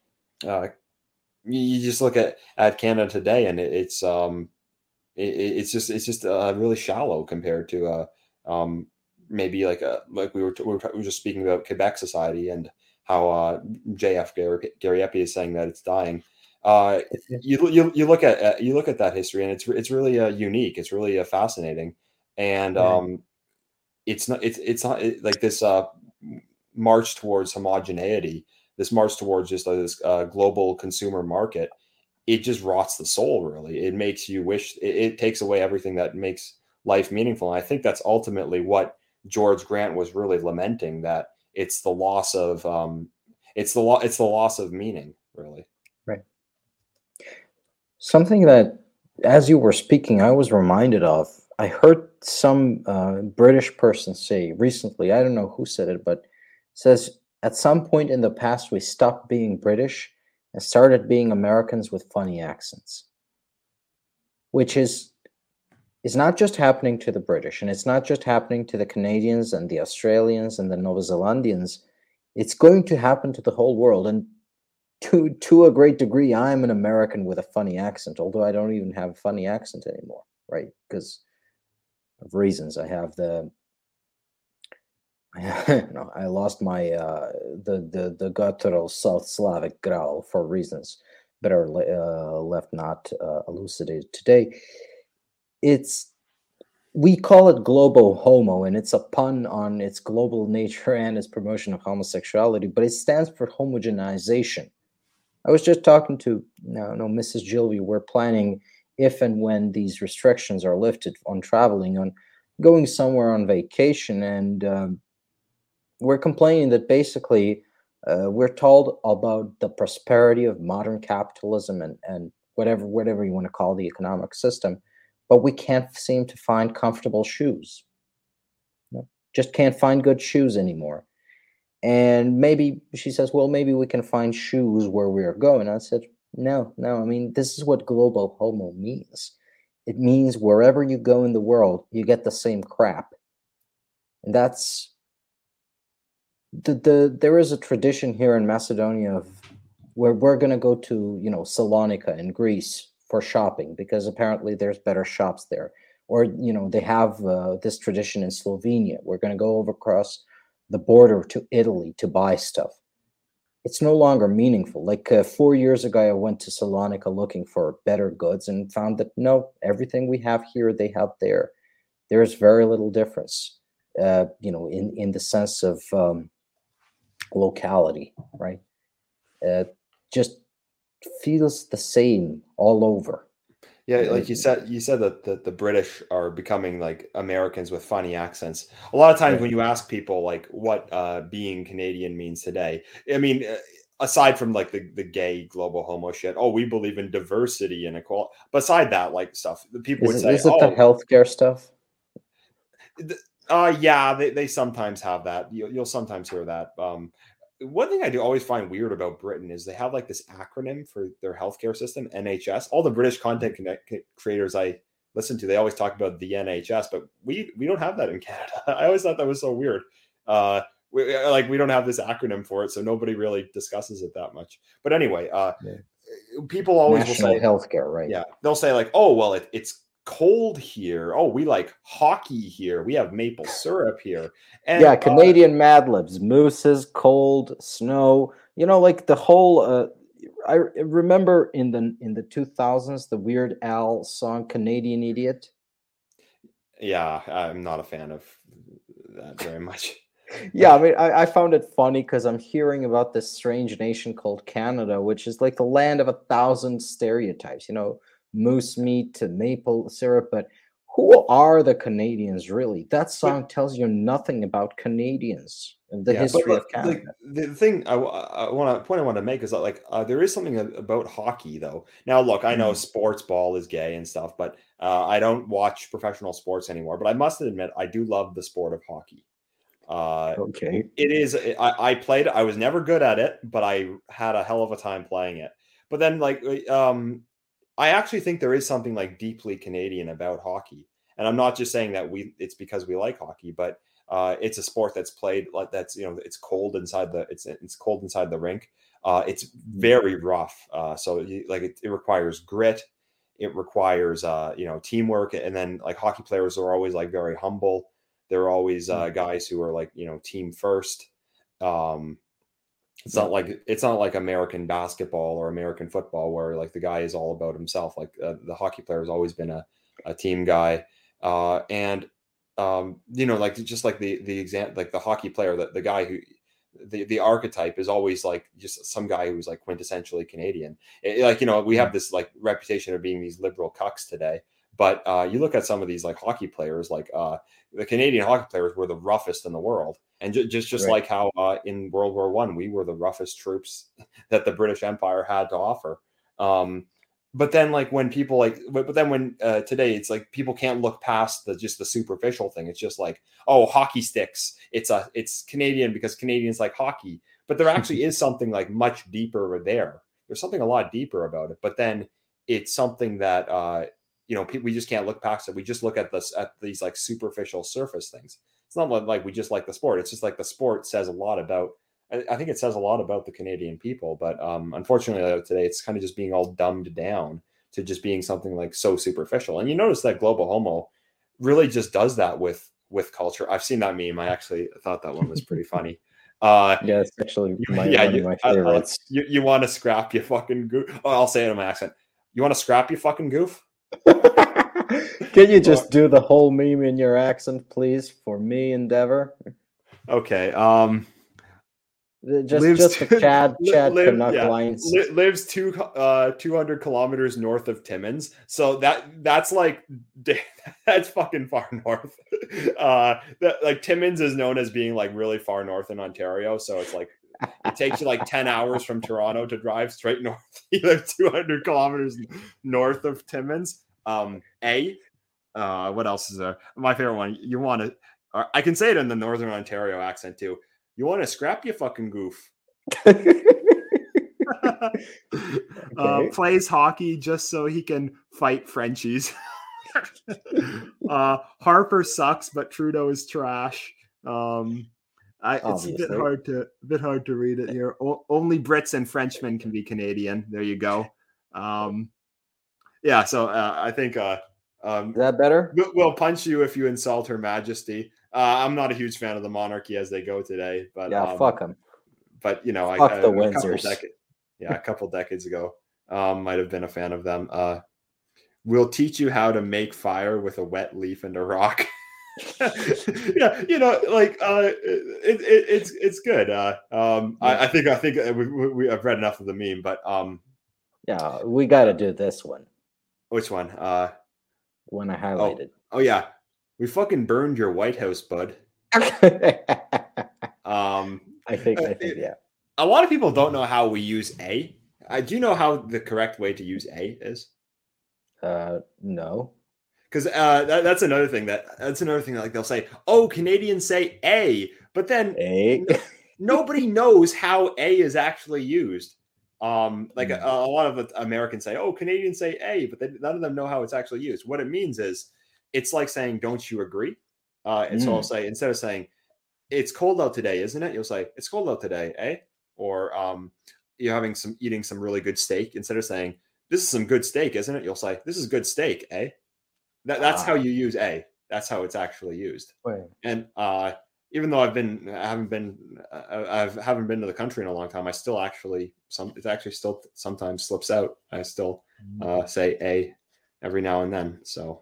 you just look at Canada today, and it's just really shallow compared to maybe like we were just speaking about Quebec society and how JF Gary Epi is saying that it's dying. You look at that history, and it's really unique. It's really fascinating, and Yeah. it's not like this march towards homogeneity, this march towards just this global consumer market. It just rots the soul. Really, it makes you wish. It takes away everything that makes life meaningful. And I think that's ultimately what George Grant was really lamenting. That it's the loss of it's the loss of meaning. Really. Right. Something that, as you were speaking, I was reminded of. I heard some British person say recently, I don't know who said it, but says at some point in the past we stopped being British and started being Americans with funny accents, which is not just happening to the British, and it's not just happening to the Canadians and the Australians and the Nova Zealandians. It's going to happen to the whole world. And to a great degree, I'm an American with a funny accent, although I don't even have a funny accent anymore, right? Because of reasons. I have no, I lost my the guttural South Slavic growl for reasons better left not elucidated today. It's We call it global homo, and it's a pun on its global nature and its promotion of homosexuality, but it stands for homogenization. I was just talking to no Mrs. Gilby. We're planning if and when these restrictions are lifted on traveling, on going somewhere on vacation, and we're complaining that basically we're told about the prosperity of modern capitalism and whatever you want to call the economic system, but we can't seem to find comfortable shoes. No, just can't find good shoes anymore. And maybe she says, well, maybe we can find shoes where we are going. I said, no. I mean, this is what global homo means. It means wherever you go in the world, you get the same crap. And that's there is a tradition here in Macedonia of where we're going to go to, Salonika in Greece for shopping because apparently there's better shops there. Or, they have this tradition in Slovenia. We're going to go over across the border to Italy to buy stuff. It's no longer meaningful. Like 4 years ago, I went to Salonika looking for better goods and found that no, everything we have here, they have there. There's very little difference, in the sense of locality, right? Just feels the same all over. Yeah, like you said that the British are becoming like Americans with funny accents. A lot of times when you ask people like what being Canadian means today, I mean, aside from like the gay global homo shit, oh, we believe in diversity and equality. Beside that, like stuff, people would say, is it the healthcare stuff? Yeah, they sometimes have that. You'll sometimes hear that. One thing I do always find weird about Britain is they have like this acronym for their healthcare system, NHS. All the British content creators I listen to, they always talk about the NHS, but we don't have that in Canada. I always thought that was so weird. We don't have this acronym for it, so nobody really discusses it that much. But anyway, people always National will say healthcare, right? Yeah, they'll say like, oh, well, it's cold here. Oh, we like hockey here. We have maple syrup here. And yeah, Canadian Mad Libs, mooses, cold, snow. Like the whole. I remember in the 2000s the Weird Al song "Canadian Idiot." Yeah, I'm not a fan of that very much. Yeah, I mean, I found it funny because I'm hearing about this strange nation called Canada, which is like the land of 1,000 stereotypes. Moose meat to maple syrup, but who are the Canadians really? That song tells you nothing about Canadians and the history of Canada. The thing I want to make is that like there is something about hockey though. Now look, I know sports ball is gay and stuff, but I don't watch professional sports anymore. But I must admit I do love the sport of hockey. Okay, it is. I played. I was never good at it, but I had a hell of a time playing it. But then like I actually think there is something like deeply Canadian about hockey. And I'm not just saying that it's because we like hockey, but it's a sport that's played like that's, it's cold inside it's cold inside the rink. It's very rough. So it requires grit. It requires, teamwork. And then like hockey players are always like very humble. They're always guys who are like, team first. It's not like American basketball or American football where like the guy is all about himself. Like the hockey player has always been a team guy, like just like the example, like the hockey player, the guy who the archetype is always like just some guy who's like quintessentially Canadian. We have this like reputation of being these liberal cucks today. But you look at some of these like hockey players, like the Canadian hockey players were the roughest in the world. And just right. Like how in World War I, we were the roughest troops that the British Empire had to offer. But then like when people today it's like people can't look past the superficial thing. It's just like, oh, hockey sticks. It's Canadian because Canadians like hockey. But there actually is something like much deeper there. There's something a lot deeper about it. But then it's something that we just can't look past it. We just look at these like superficial surface things. It's not like we just like the sport. It's just like the sport says a lot about. I think it says a lot about the Canadian people. But unfortunately, today it's kind of just being all dumbed down to just being something like so superficial. And you notice that Global Homo really just does that with culture. I've seen that meme. I actually thought that one was pretty funny. Yeah, it's actually one of my favorites. You want to scrap, you fucking goof. Oh, I'll say it in my accent. You want to scrap, you fucking goof? Can you just do the whole meme in your accent, please, for me, Endeavor? Okay. Just the Chad Canuck yeah, lines. lives 200 kilometers north of Timmins. So that's like that's fucking far north. Like Timmins is known as being like really far north in Ontario. So it's like it takes you like 10 hours from Toronto to drive straight north. You live 200 kilometers north of Timmins. What else is there? My favorite one. You want to? I can say it in the Northern Ontario accent too. You want to scrap, you fucking goof. Okay. Plays hockey just so he can fight Frenchies. Harper sucks, but Trudeau is trash. It's a bit hard to read it here. Only Brits and Frenchmen can be Canadian. There you go. Yeah, so I think is that better? We'll punch you if you insult Her Majesty. I'm not a huge fan of the monarchy as they go today, but yeah, fuck them. But you know, fuck the Windsors. A couple decades ago, might have been a fan of them. We'll teach you how to make fire with a wet leaf and a rock. Yeah, you know, like it's good. I think I've read enough of the meme, but yeah, we got to do this one. Which one? One I highlighted. Oh yeah, we fucking burned your White House, bud. I think yeah. A lot of people don't know how we use a. Do you know how the correct way to use a is? No. Because that's another thing like they'll say, oh, Canadians say a, but then nobody knows how a is actually used. Like a lot of Americans say, oh, Canadians say a, but none of them know how it's actually used. What it means is it's like saying, don't you agree? And so I'll say, instead of saying, it's cold out today, isn't it? You'll say, it's cold out today, eh? Or you're eating some really good steak. Instead of saying, this is some good steak, isn't it? You'll say, this is good steak, eh? That's how you use a. That's how it's actually used. Right. And even though I haven't been to the country in a long time, I still it actually still sometimes slips out. I still say a every now and then. So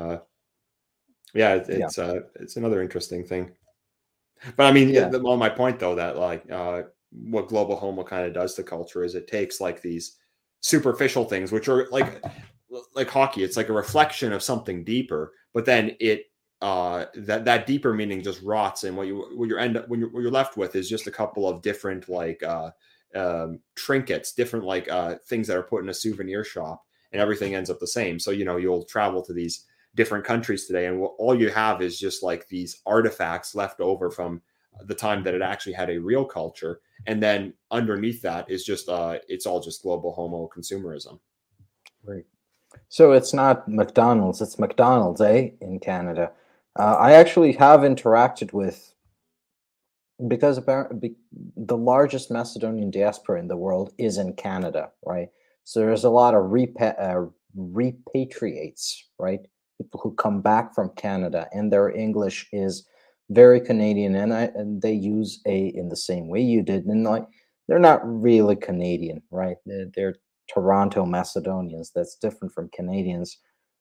it's another interesting thing. But I mean, on my point though, that like what Global Homo kind of does to culture is it takes like these superficial things, which are like hockey. It's like a reflection of something deeper, but then it that deeper meaning just rots, and what you're left with is just a couple of different like trinkets, different like things that are put in a souvenir shop, and everything ends up the same. So you'll travel to these different countries today, and all you have is just like these artifacts left over from the time that it actually had a real culture, and then underneath that is just it's all just Global Homo consumerism. Right. So it's not McDonald's, it's McDonald's, in Canada. I actually have interacted with, because apparently the largest Macedonian diaspora in the world is in Canada, right? So there's a lot of repatriates, right? People who come back from Canada, and their English is very Canadian, and they use a in the same way you did, and like they're not really Canadian, right? They're Toronto Macedonians. That's different from Canadians.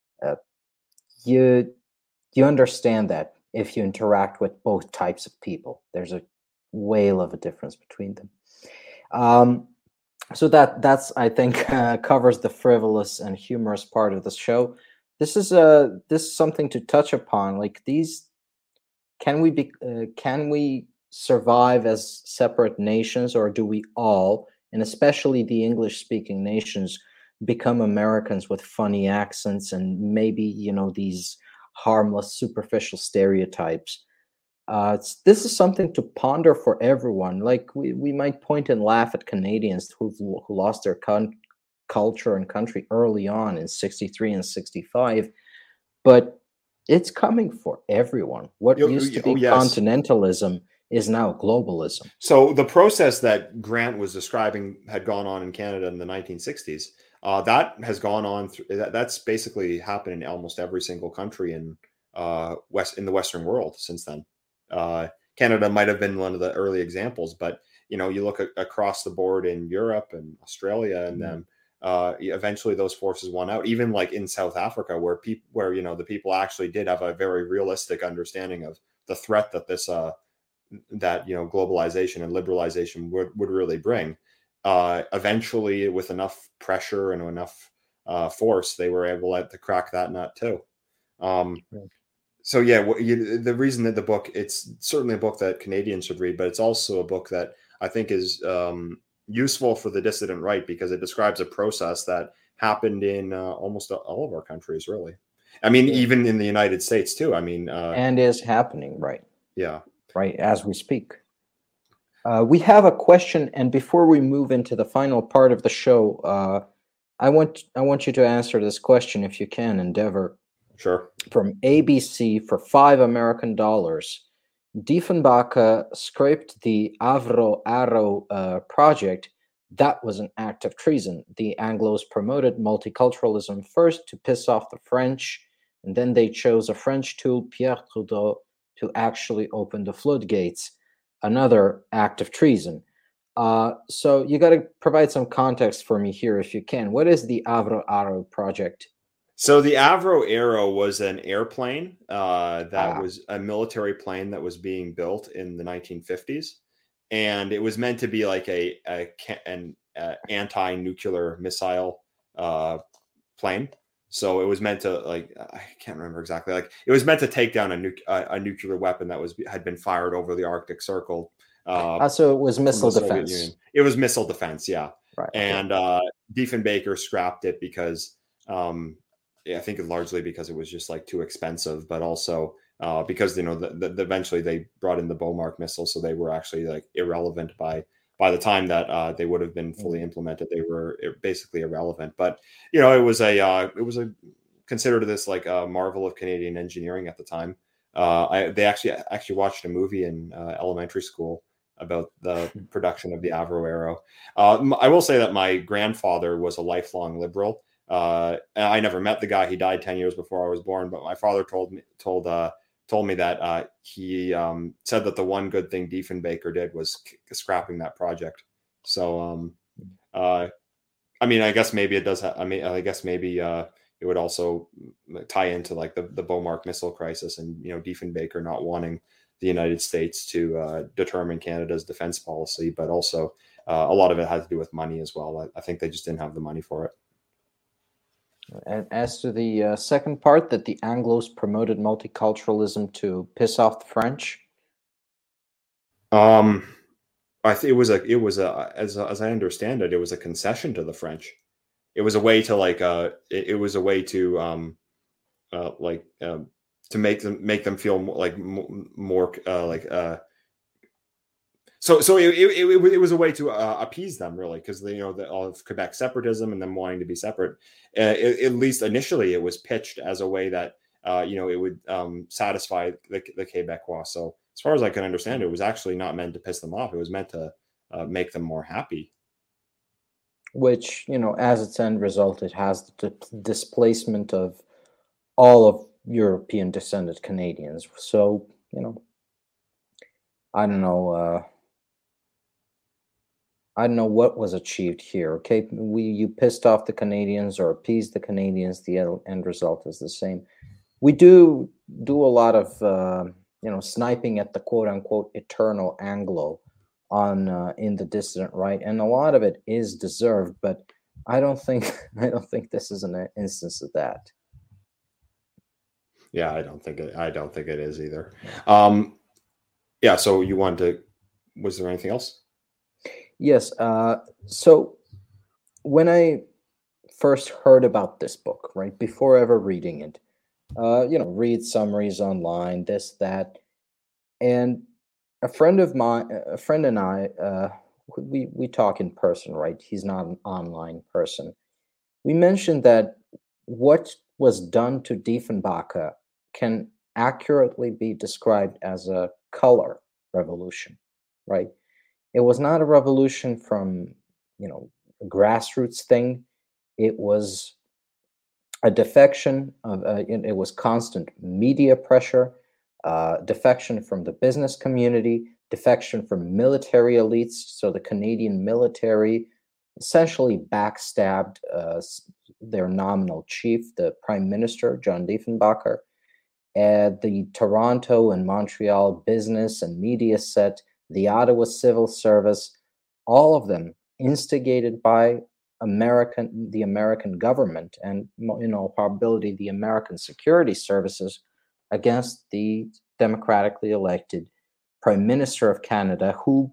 You understand that if you interact with both types of people. There's a whale of a difference between them. So that's I think covers the frivolous and humorous part of the show. This is something to touch upon. Like these, can we survive as separate nations, or do we all, and especially the English-speaking nations, become Americans with funny accents and maybe these harmless, superficial stereotypes? This is something to ponder for everyone. Like we might point and laugh at Canadians who lost their culture and country early on in 63 and 65, but it's coming for everyone. What used to be continentalism is now globalism. So the process that Grant was describing had gone on in Canada in the 1960s. That has gone on. That's basically happened in almost every single country in the Western world since then. Canada might have been one of the early examples, but you look across the board in Europe and Australia, and then eventually those forces won out. Even like in South Africa, where the people actually did have a very realistic understanding of the threat that that globalization and liberalization would really bring. Eventually, with enough pressure and enough force, they were able to crack that nut too. So yeah, the reason that the book, it's certainly a book that Canadians should read, but it's also a book that I think is useful for the dissident right, because it describes a process that happened in almost all of our countries, really. I mean, even in the United States too. I mean, and is happening, right? Yeah. Right, as we speak. We have a question, and before we move into the final part of the show, I want you to answer this question if you can, Endeavor. Sure. From ABC for $5 American. Diefenbacher scraped the Avro Arrow project. That was an act of treason. The Anglos promoted multiculturalism first to piss off the French, and then they chose a French tool, Pierre Trudeau, to actually open the floodgates. Another act of treason. So you got to provide some context for me here if you can. What is the Avro Arrow project? So the Avro Arrow was an airplane that was a military plane that was being built in the 1950s, and it was meant to be like an anti-nuclear missile plane. So it was meant to, like, I can't remember exactly, like it was meant to take down a nuclear weapon that had been fired over the Arctic Circle. So it was missile defense. It was missile defense, yeah. Right. And Diefenbaker scrapped it because I think largely because it was just like too expensive, but also because eventually they brought in the Beaumark missile, so they were actually like irrelevant by the time that they would have been fully implemented. They were basically irrelevant. But it was a considered this like a marvel of Canadian engineering at the time. They actually watched a movie in elementary school about the production of the Avro Arrow. I will say that my grandfather was a lifelong Liberal. I never met the guy. He died 10 years before I was born, but my father told me that he said that the one good thing Diefenbaker did was scrapping that project. So, I mean, I guess maybe it does. I guess maybe it would also tie into like the Beaumark missile crisis, and Diefenbaker not wanting the United States to determine Canada's defense policy, but also a lot of it had to do with money as well. I think they just didn't have the money for it. And as to the second part, that the Anglos promoted multiculturalism to piss off the French. I think it was as I understand it, it was a concession to the French. It was a way to it was a way to to make them feel more So it was a way to appease them, really, because of Quebec separatism and them wanting to be separate. At least initially, it was pitched as a way that it would satisfy the Quebecois. So as far as I can understand, it was actually not meant to piss them off. It was meant to make them more happy. Which, as its end result, it has the displacement of all of European descended Canadians. So, I don't know. I don't know what was achieved here. Okay, you pissed off the Canadians or appeased the Canadians. The end result is the same. We do a lot of sniping at the quote unquote eternal Anglo on in the dissident right, and a lot of it is deserved. But I don't think this is an instance of that. Yeah, I don't think it is either. Yeah. So you want to? Was there anything else? Yes. So when I first heard about this book, right, before ever reading it, read summaries online, this, that, and a friend and I, we talk in person, right? He's not an online person. We mentioned that what was done to Diefenbacher can accurately be described as a color revolution, right? It was not a revolution from, a grassroots thing. It was a defection of, it was constant media pressure, defection from the business community, defection from military elites. So the Canadian military essentially backstabbed their nominal chief, the Prime Minister, John Diefenbacher. at the Toronto and Montreal business and media set, the Ottawa civil service, all of them instigated by the American government, and in all probability the American security services, against the democratically elected Prime Minister of Canada, who,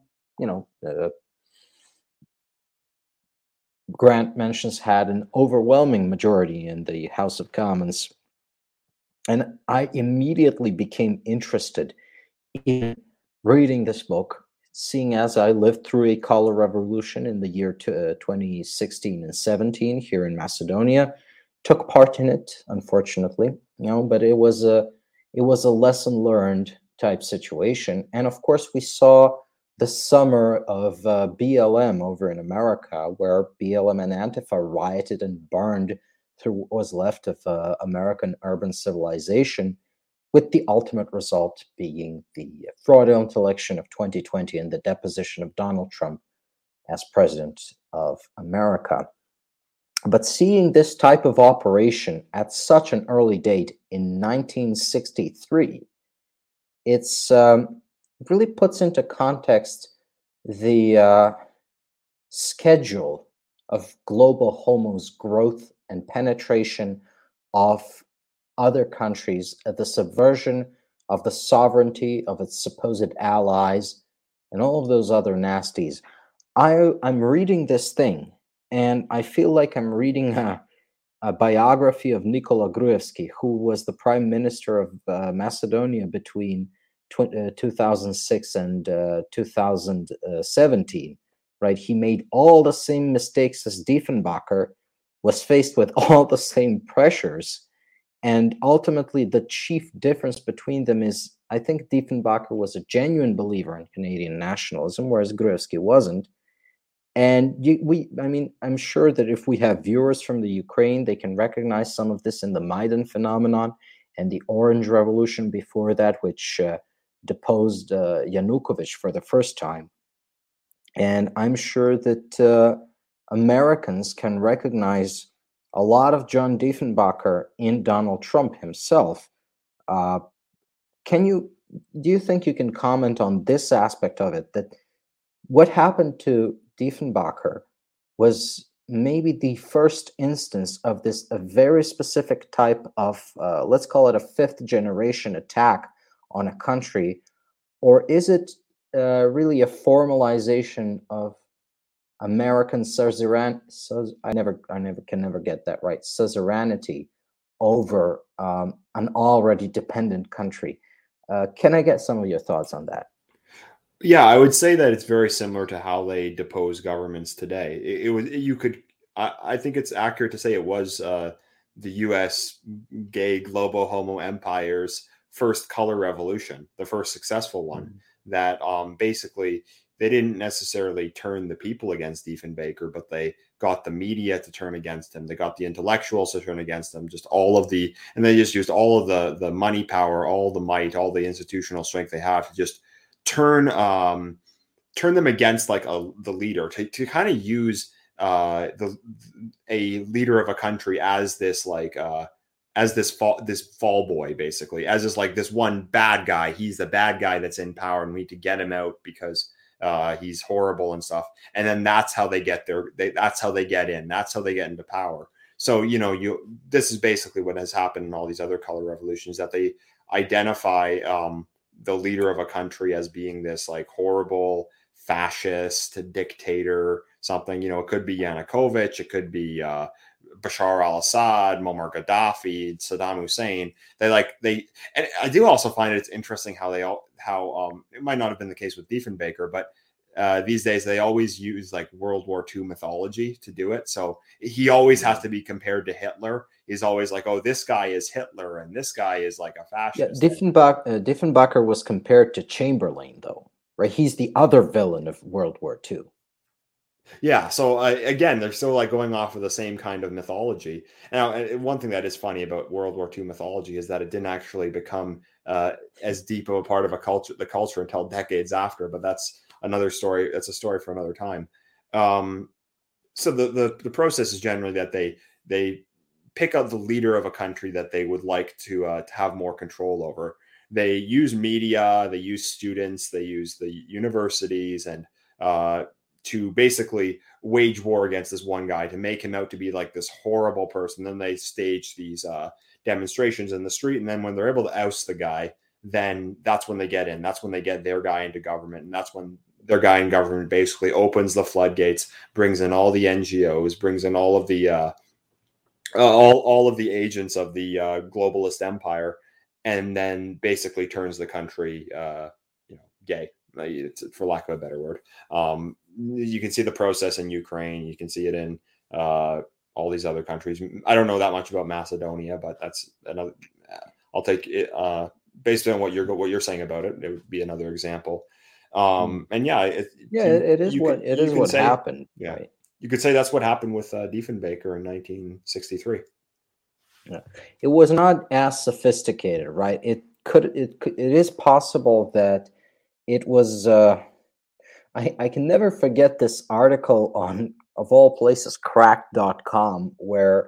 Grant mentions, had an overwhelming majority in the House of Commons. And I immediately became interested in reading this book, seeing as I lived through a color revolution in the year 2016 and 17 here in Macedonia, took part in it, unfortunately, but it was a lesson learned type situation. And of course, we saw the summer of BLM over in America, where BLM and Antifa rioted and burned through what was left of American urban civilization, with the ultimate result being the fraudulent election of 2020 and the deposition of Donald Trump as president of America. But seeing this type of operation at such an early date in 1963, it really puts into context the schedule of global HOMO's growth and penetration of other countries, the subversion of the sovereignty of its supposed allies, and all of those other nasties. I'm reading this thing, and I feel like I'm reading a biography of Nikola Gruevski, who was the prime minister of Macedonia between 2006 and 2017. Right, he made all the same mistakes as Diefenbacher, was faced with all the same pressures. And ultimately, the chief difference between them is, I think Diefenbacher was a genuine believer in Canadian nationalism, whereas Gruevski wasn't. And I'm sure that if we have viewers from the Ukraine, they can recognize some of this in the Maidan phenomenon and the Orange Revolution before that, which deposed Yanukovych for the first time. And I'm sure that Americans can recognize a lot of John Diefenbacher in Donald Trump himself. Do you think you can comment on this aspect of it, that what happened to Diefenbacher was maybe the first instance of a very specific type of, let's call it a fifth generation attack on a country, or is it really a formalization of American suzerainty over an already dependent country? Can I get some of your thoughts on that? Yeah, I would say that it's very similar to how they depose governments today. I think it's accurate to say it was the U.S. gay global homo empire's first color revolution, the first successful one, that basically they didn't necessarily turn the people against Diefenbaker, but they got the media to turn against him. They got the intellectuals to turn against him, and they just used all of the money power, all the might, all the institutional strength they have to just turn them against the leader, to kind of use a leader of a country as this fall boy, basically, as this one bad guy. He's the bad guy that's in power, and we need to get him out because he's horrible and stuff. And then that's how they get that's how they get in. That's how they get into power. So, this is basically what has happened in all these other color revolutions, that they identify the leader of a country as being this horrible fascist dictator, something. It could be Yanukovych, it could be Bashar al-Assad, Muammar Gaddafi, Saddam Hussein. And I do also find it's interesting how it might not have been the case with Diefenbaker, but these days they always use World War II mythology to do it. So he always has to be compared to Hitler. He's always like, oh, this guy is Hitler and this guy is a fascist. Yeah, Diefenbacher was compared to Chamberlain, though, right? He's the other villain of World War II. Yeah, so again, they're still going off of the same kind of mythology. Now, one thing that is funny about World War II mythology is that it didn't actually become as deep of a part of the culture until decades after. But that's another story. That's a story for another time. So the process is generally that they pick out the leader of a country that they would like to have more control over. They use media, they use students, they use the universities, and to basically wage war against this one guy, to make him out to be like this horrible person. Then they stage these demonstrations in the street, and then when they're able to oust the guy, then that's when they get in. That's when they get their guy into government, and that's when their guy in government basically opens the floodgates, brings in all the NGOs, brings in all of the all of the agents of the globalist empire, and then basically turns the country, gay, for lack of a better word. You can see the process in Ukraine. You can see it in all these other countries. I don't know that much about Macedonia, but that's another. I'll take it based on what you're saying about it. It would be another example. And yeah, it is what happened. Yeah, right? You could say that's what happened with Diefenbaker in 1963. Yeah. It was not as sophisticated, right? It is possible that it was. I can never forget this article on, of all places, crack.com, where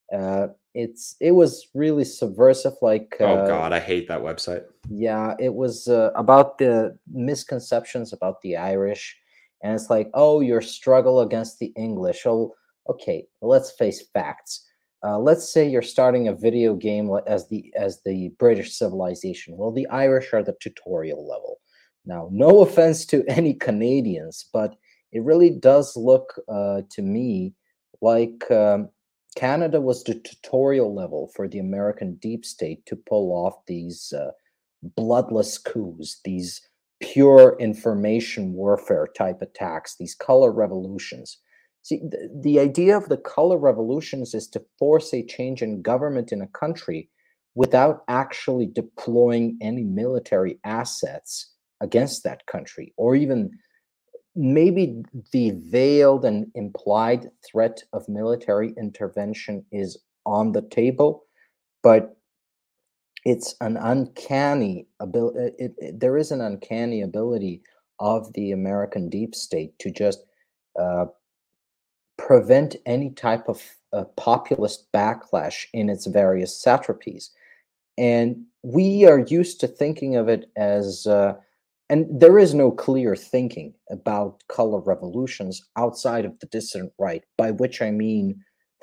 it was really subversive. Like, oh God, I hate that website. Yeah, it was about the misconceptions about the Irish, and it's like, oh, your struggle against the English. Oh, okay, let's face facts. Let's say you're starting a video game as the British civilization. Well, the Irish are the tutorial level. Now, no offense to any Canadians, but it really does look to me like Canada was the tutorial level for the American deep state to pull off these bloodless coups, these pure information warfare type attacks, these color revolutions. See, the idea of the color revolutions is to force a change in government in a country without actually deploying any military assets against that country, or even maybe the veiled and implied threat of military intervention is on the table, but it's an uncanny ability. There is an uncanny ability of the American deep state to just prevent any type of populist backlash in its various satrapies. And we are used to thinking of it as, and there is no clear thinking about color revolutions outside of the dissident right, by which I mean,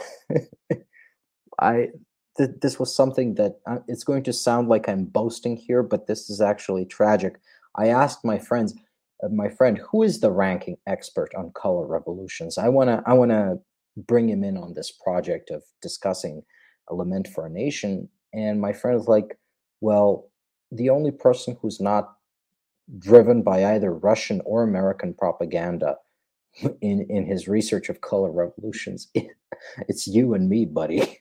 this was something that it's going to sound like I'm boasting here, but this is actually tragic. I asked my friend, who is the ranking expert on color revolutions? I wanna bring him in on this project of discussing A Lament for a Nation. And my friend was like, well, the only person who's not driven by either Russian or American propaganda in his research of color revolutions, it's you and me, buddy.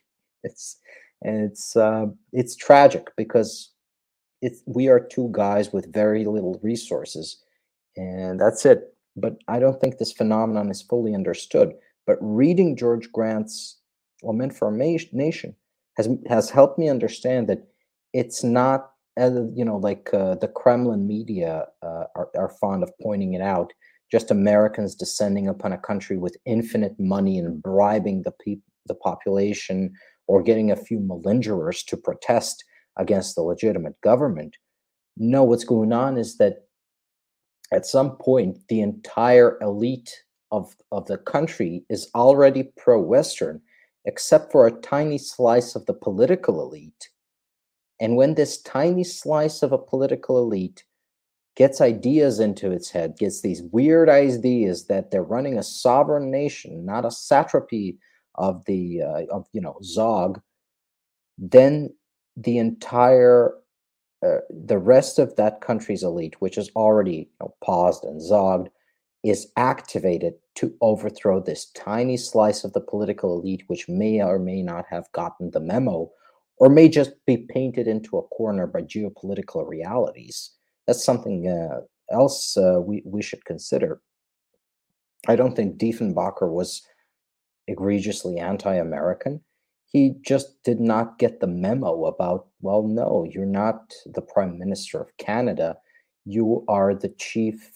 It's tragic because we are two guys with very little resources, and that's it. But I don't think this phenomenon is fully understood. But reading George Grant's Lament for a Nation has helped me understand that it's not, like the Kremlin media are fond of pointing it out, just Americans descending upon a country with infinite money and bribing the population, or getting a few malingerers to protest against the legitimate government. No, what's going on is that at some point, the entire elite of the country is already pro-Western, except for a tiny slice of the political elite. And when this tiny slice of a political elite gets ideas into its head, gets these weird ideas that they're running a sovereign nation, not a satrapy of the Zog, then the entire the rest of that country's elite, which is already paused and zogged, is activated to overthrow this tiny slice of the political elite, which may or may not have gotten the memo, or may just be painted into a corner by geopolitical realities. That's something else we should consider. I don't think Diefenbacher was egregiously anti-American. He just did not get the memo about, well, no, you're not the Prime Minister of Canada. You are the chief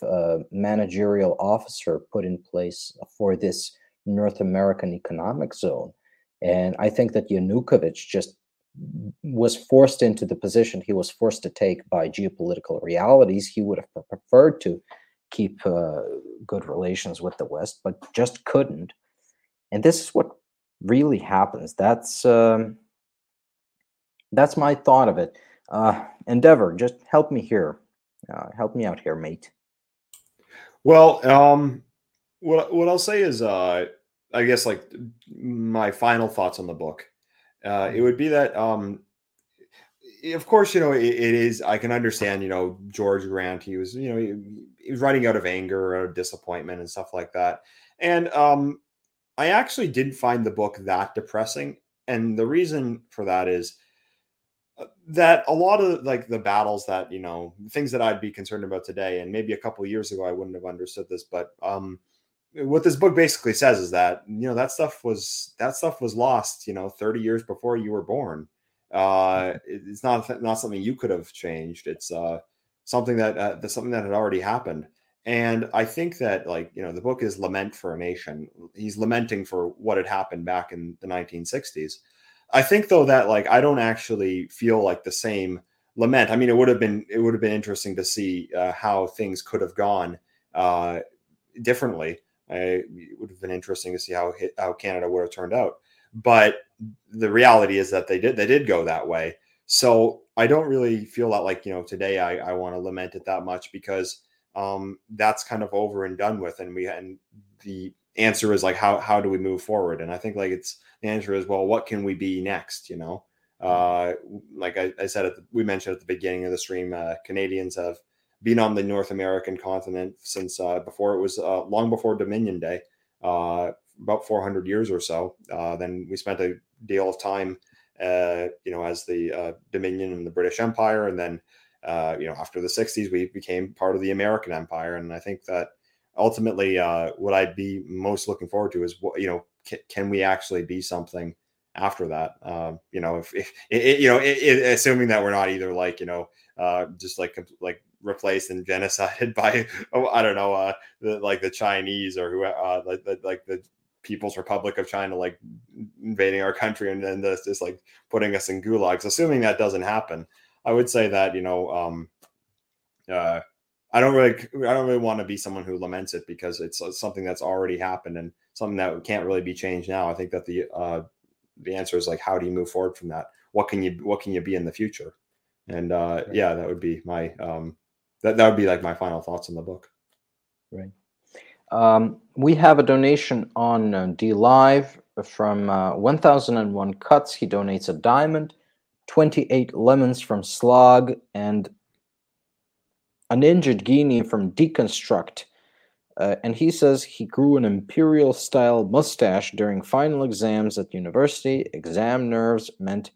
managerial officer put in place for this North American Economic Zone. And I think that Yanukovych just was forced into the position he was forced to take by geopolitical realities. He would have preferred to keep good relations with the West, but just couldn't. And this is what really happens. That's my thought of it. Endeavor, just help me here. Help me out here, mate. Well, what I'll say is, I guess like my final thoughts on the book. It would be that, of course, it is. I can understand, George Grant. He was, he was writing out of anger or disappointment and stuff like that. And I actually didn't find the book that depressing, and the reason for that is that a lot of like the battles that things that I'd be concerned about today, and maybe a couple of years ago I wouldn't have understood this, but what this book basically says is that that stuff was lost 30 years before you were born. It's not something you could have changed. It's something that had already happened. And I think that the book is Lament for a Nation. He's lamenting for what had happened back in the 1960s. I think though that I don't actually feel like the same lament. I mean, it would have been interesting to see how things could have gone differently. It would have been interesting to see how Canada would have turned out. But the reality is that they did go that way. So I don't really feel that today I want to lament it that much, because that's kind of over and done with. And the answer is how do we move forward? And I think the answer is, well, what can we be next? Like I said, we mentioned at the beginning of the stream, Canadians have been on the North American continent since before it was long before Dominion Day, about 400 years or so. Then we spent a deal of time, as the Dominion in the British Empire, and then after the 60s, we became part of the American Empire. And I think that ultimately, what I'd be most looking forward to is can we actually be something after that? Assuming that we're not either just replaced and genocided by I don't know the Chinese, or who the People's Republic of China invading our country and then just putting us in gulags. Assuming that doesn't happen, I would say that I don't really want to be someone who laments it, because it's something that's already happened and something that can't really be changed now. I think that the answer is how do you move forward from that? What can you be in the future? And that would be my that would be my final thoughts on the book. Right. We have a donation on DLive from 1001 Cuts. He donates a diamond, 28 lemons from Slog, and an injured guinea from Deconstruct. And he says he grew an imperial-style mustache during final exams at university. Exam nerves meant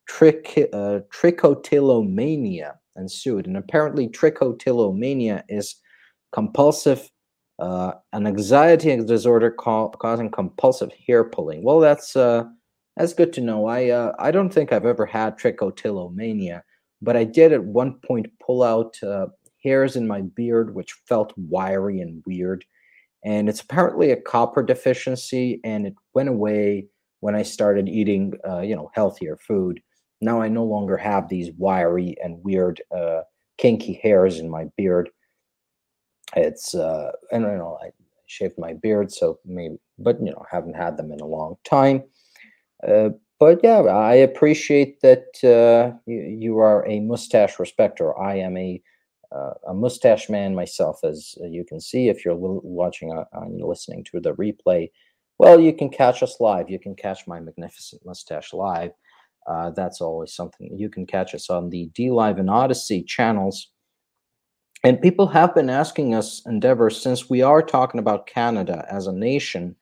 trichotillomania ensued. And apparently trichotillomania is compulsive, an anxiety disorder causing compulsive hair pulling. Well, that's good to know. I don't think I've ever had trichotillomania, but I did at one point pull out hairs in my beard, which felt wiry and weird. And it's apparently a copper deficiency, and it went away when I started eating, healthier food. Now I no longer have these wiry and weird, kinky hairs in my beard. It's, I don't know, I shaved my beard, so maybe, but, haven't had them in a long time. But yeah, I appreciate that you are a mustache respecter. I am a mustache man myself, as you can see if you're watching and listening to the replay. Well, you can catch us live. You can catch my magnificent mustache live. That's always something. You can catch us on the DLive and Odyssey channels. And people have been asking us, Endeavor, since we are talking about Canada as a nation,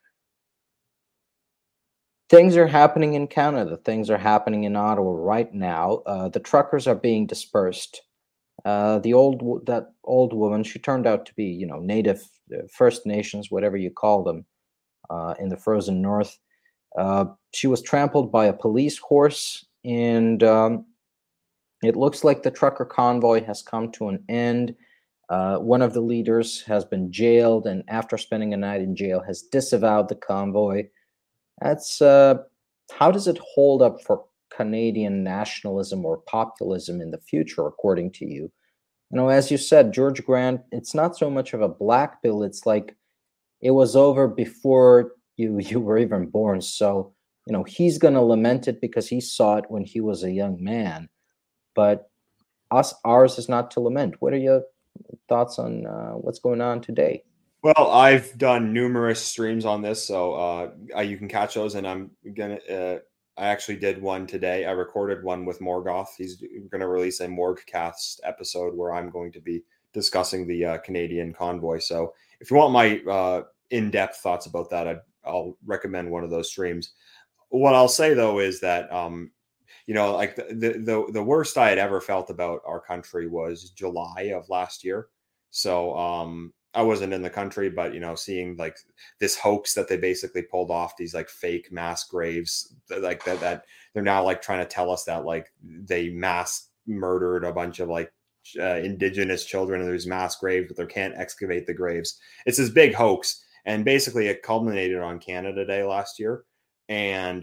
things are happening in Canada. Things are happening in Ottawa right now. The truckers are being dispersed. That old woman, she turned out to be, Native, First Nations, whatever you call them, in the frozen north. She was trampled by a police horse, and it looks like the trucker convoy has come to an end. One of the leaders has been jailed, and after spending a night in jail, has disavowed the convoy. That's how does it hold up for Canadian nationalism or populism in the future, according to you? You know, as you said, George Grant, it's not so much of a black pill. It's like it was over before you were even born. So, you know, he's going to lament it because he saw it when he was a young man. But ours is not to lament. What are your thoughts on what's going on today? Well, I've done numerous streams on this, so you can catch those. And I'm gonna. I actually did one today. I recorded one with Morgoth. He's going to release a Morgcast episode where I'm going to be discussing the Canadian convoy. So, if you want my in-depth thoughts about that, I'll recommend one of those streams. What I'll say though is that you know, like the worst I had ever felt about our country was July of last year. So I wasn't in the country, but you know, seeing like this hoax that they basically pulled off, these like fake mass graves, like that they're now like trying to tell us that like they mass murdered a bunch of like indigenous children and there's mass graves, but they can't excavate the graves. It's this big hoax, and basically it culminated on Canada Day last year, and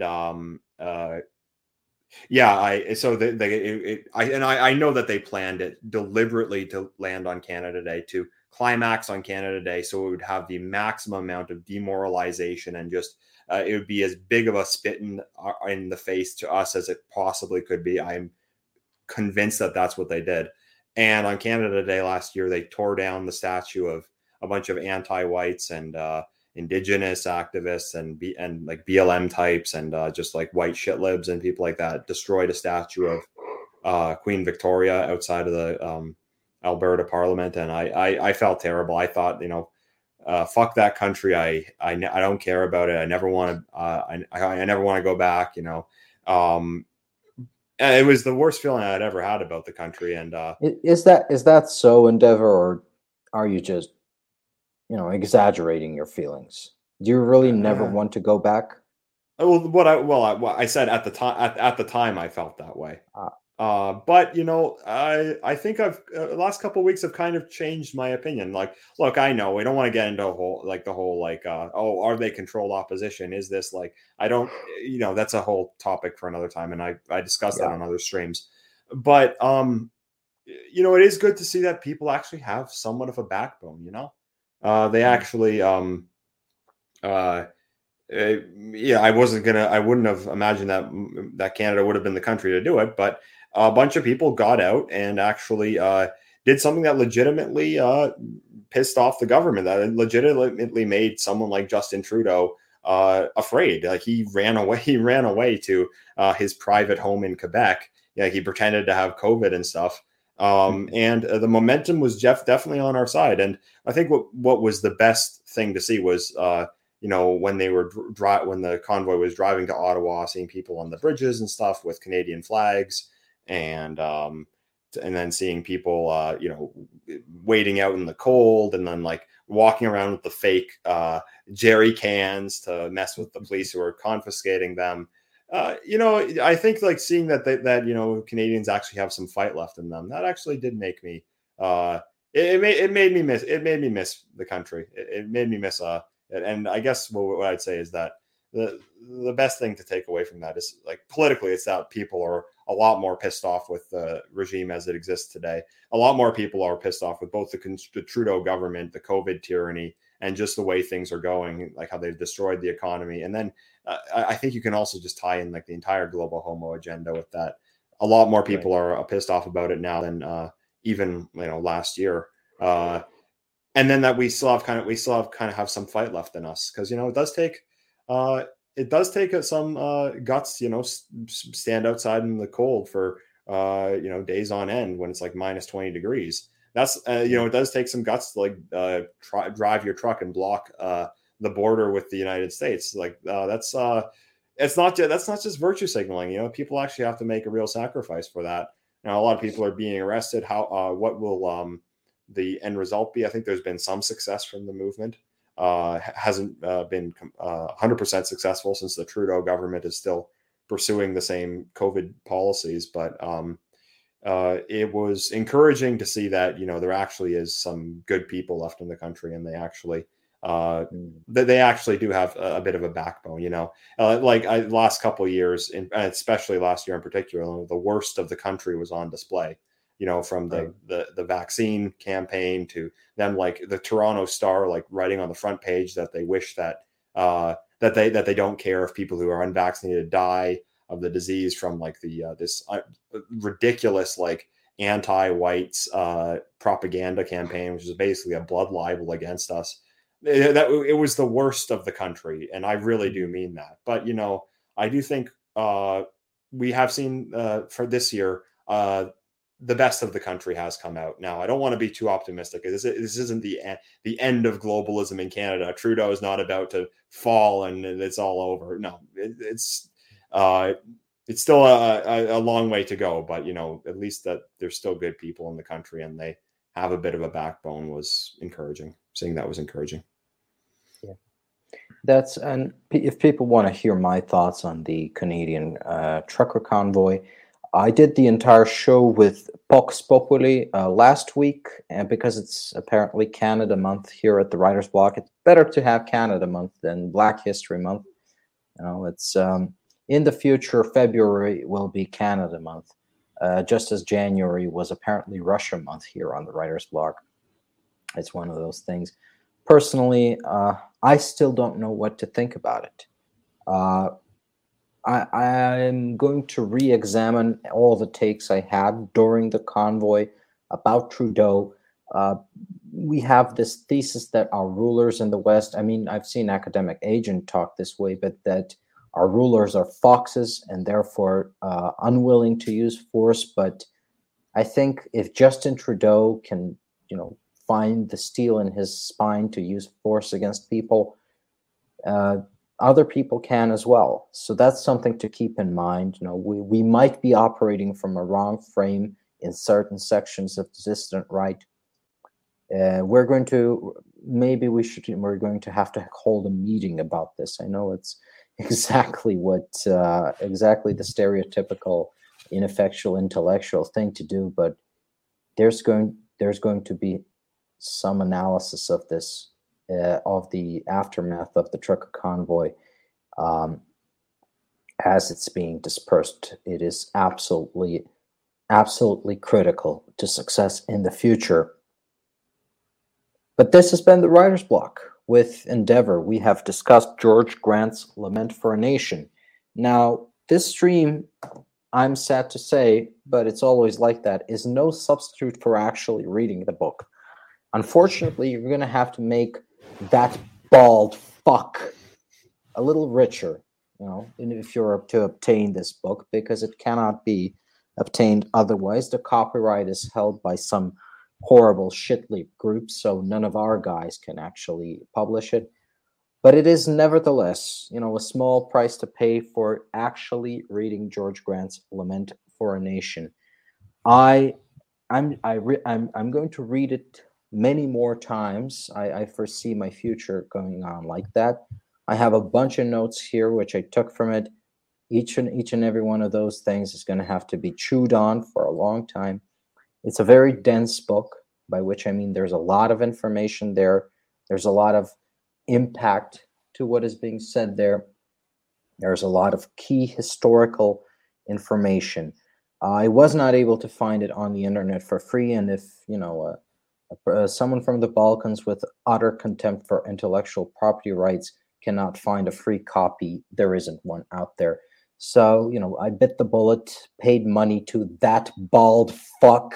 yeah, I know that they planned it deliberately to land on Canada Day, to climax on Canada Day, so it would have the maximum amount of demoralization and just it would be as big of a spit in the face to us as it possibly could be. I'm convinced that that's what they did. And on Canada Day last year, they tore down the statue of a bunch of anti-whites and indigenous activists and like BLM types and just like white shit libs and people like that. Destroyed a statue of Queen Victoria outside of the Alberta Parliament, and I felt terrible. I thought, you know, fuck that country. I don't care about it. I never want to. I never want to go back. You know. It was the worst feeling I'd ever had about the country. And Is that so, Endeavor, or are you just, you know, exaggerating your feelings? Do you really never want to go back? Well, I said at the time. At the time, I felt that way. But you know, I think I've the last couple of weeks have kind of changed my opinion. Like, look, I know we don't want to get into the whole oh, are they controlled opposition? Is this like I don't, you know, that's a whole topic for another time, and I discussed that on other streams. But you know, it is good to see that people actually have somewhat of a backbone. You know, they actually yeah, I wouldn't have imagined that Canada would have been the country to do it, but a bunch of people got out and actually did something that legitimately pissed off the government, that legitimately made someone like Justin Trudeau afraid. Like he ran away to his private home in Quebec. Yeah, he pretended to have COVID and stuff. And the momentum was definitely on our side. And I think what was the best thing to see was you know, when they were when the convoy was driving to Ottawa, seeing people on the bridges and stuff with Canadian flags, and then seeing people, you know, waiting out in the cold, and then like walking around with the fake jerry cans to mess with the police who are confiscating them. You know, I think like seeing that you know, Canadians actually have some fight left in them, that actually did make me. It made me miss the country. It made me miss and I guess what I'd say is that the best thing to take away from that is like politically, it's that people are a lot more pissed off with the regime as it exists today. A lot more people are pissed off with both the Trudeau government, the COVID tyranny, and just the way things are going, like how they've destroyed the economy. And then I think you can also just tie in like the entire global homo agenda with that. A lot more people are pissed off about it now than even, you know, last year. And then that we still have kind of have some fight left in us, because you know it does take some guts, you know, stand outside in the cold for you know, days on end when it's like minus 20 degrees. That's you know, it does take some guts to like drive your truck and block the border with the United States. Like that's not just virtue signaling. You know, people actually have to make a real sacrifice for that. Now a lot of people are being arrested. What will the end result be? I think there's been some success from the movement. Hasn't been 100% successful, since the Trudeau government is still pursuing the same COVID policies. But it was encouraging to see that, you know, there actually is some good people left in the country, and they actually that they actually do have a bit of a backbone, last couple of years, and especially last year in particular, the worst of the country was on display, from the vaccine campaign to them, like the Toronto Star, like writing on the front page that they wish that they don't care if people who are unvaccinated die of the disease from like this ridiculous like anti-whites propaganda campaign, which is basically a blood libel against us. It was the worst of the country, and I really do mean that. But I do think we have seen for this year the best of the country has come out. Now, I don't want to be too optimistic. This isn't the end of globalism in Canada. Trudeau is not about to fall and it's all over. No, it's still a long way to go. But at least that there's still good people in the country and they have a bit of a backbone was encouraging. Seeing that was encouraging. Yeah, and if people want to hear my thoughts on the Canadian trucker convoy, I did the entire show with Vox Populi last week, and because it's apparently Canada Month here at the Writer's Block, it's better to have Canada Month than Black History Month. It's in the future, February will be Canada Month, just as January was apparently Russia Month here on the Writer's Block. It's one of those things. Personally, I still don't know what to think about it. I'm going to re-examine all the takes I had during the convoy about Trudeau. We have this thesis that our rulers in the West, I mean, I've seen academic agent talk this way, but that our rulers are foxes and therefore unwilling to use force. But I think if Justin Trudeau can, find the steel in his spine to use force against people, other people can as well. So that's something to keep in mind. We might be operating from a wrong frame in certain sections of the dissident right. We're going to have to hold a meeting about this. I know it's exactly the stereotypical ineffectual intellectual thing to do, but there's going to be some analysis of this, of the aftermath of the trucker convoy as it's being dispersed. It is absolutely critical to success in the future. But this has been the Writer's Block with Endeavor. We have discussed George Grant's Lament for a Nation. Now, this stream, I'm sad to say, but it's always like that, is no substitute for actually reading the book. Unfortunately, you're going to have to make that bald fuck a little richer, if you're to obtain this book, because it cannot be obtained otherwise. The copyright is held by some horrible shit-leap group, so none of our guys can actually publish it. But it is nevertheless, a small price to pay for actually reading George Grant's Lament for a Nation. I'm going to read it many more times. I foresee my future going on like that. I have a bunch of notes here which I took from it. Each and every one of those things is going to have to be chewed on for a long time. It's a very dense book, by which I mean there's a lot of information there. There's a lot of impact to what is being said there. There's a lot of key historical information. I was not able to find it on the internet for free, and if someone from the Balkans with utter contempt for intellectual property rights cannot find a free copy, there isn't one out there. So, I bit the bullet, paid money to that bald fuck,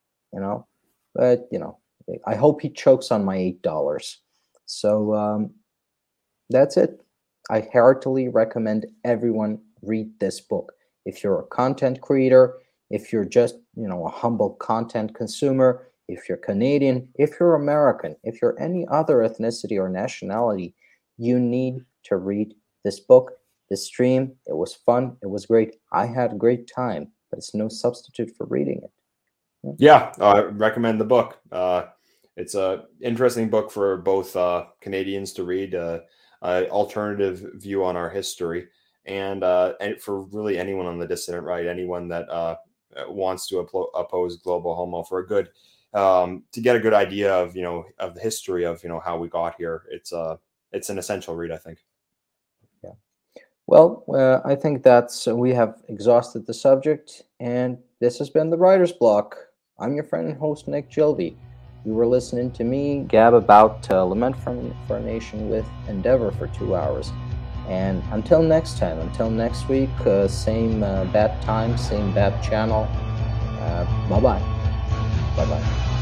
but, I hope he chokes on my $8. So that's it. I heartily recommend everyone read this book. If you're a content creator, if you're just, a humble content consumer, if you're Canadian, if you're American, if you're any other ethnicity or nationality, you need to read this book. This stream, it was fun. It was great. I had a great time, but it's no substitute for reading it. Yeah, I recommend the book. It's an interesting book for both Canadians to read, an alternative view on our history, and for really anyone on the dissident right, anyone that wants to oppose global homo, for a good to get a good idea of of the history of how we got here. It's an essential read, I think. Yeah. Well, I think that's we have exhausted the subject, and this has been the Writer's Block. I'm your friend and host, Nick Gilvey. You were listening to me gab about Lament for a Nation with Endeavor for 2 hours. And until next time, until next week, same bat time, same bat channel. Bye-bye. Bye-bye.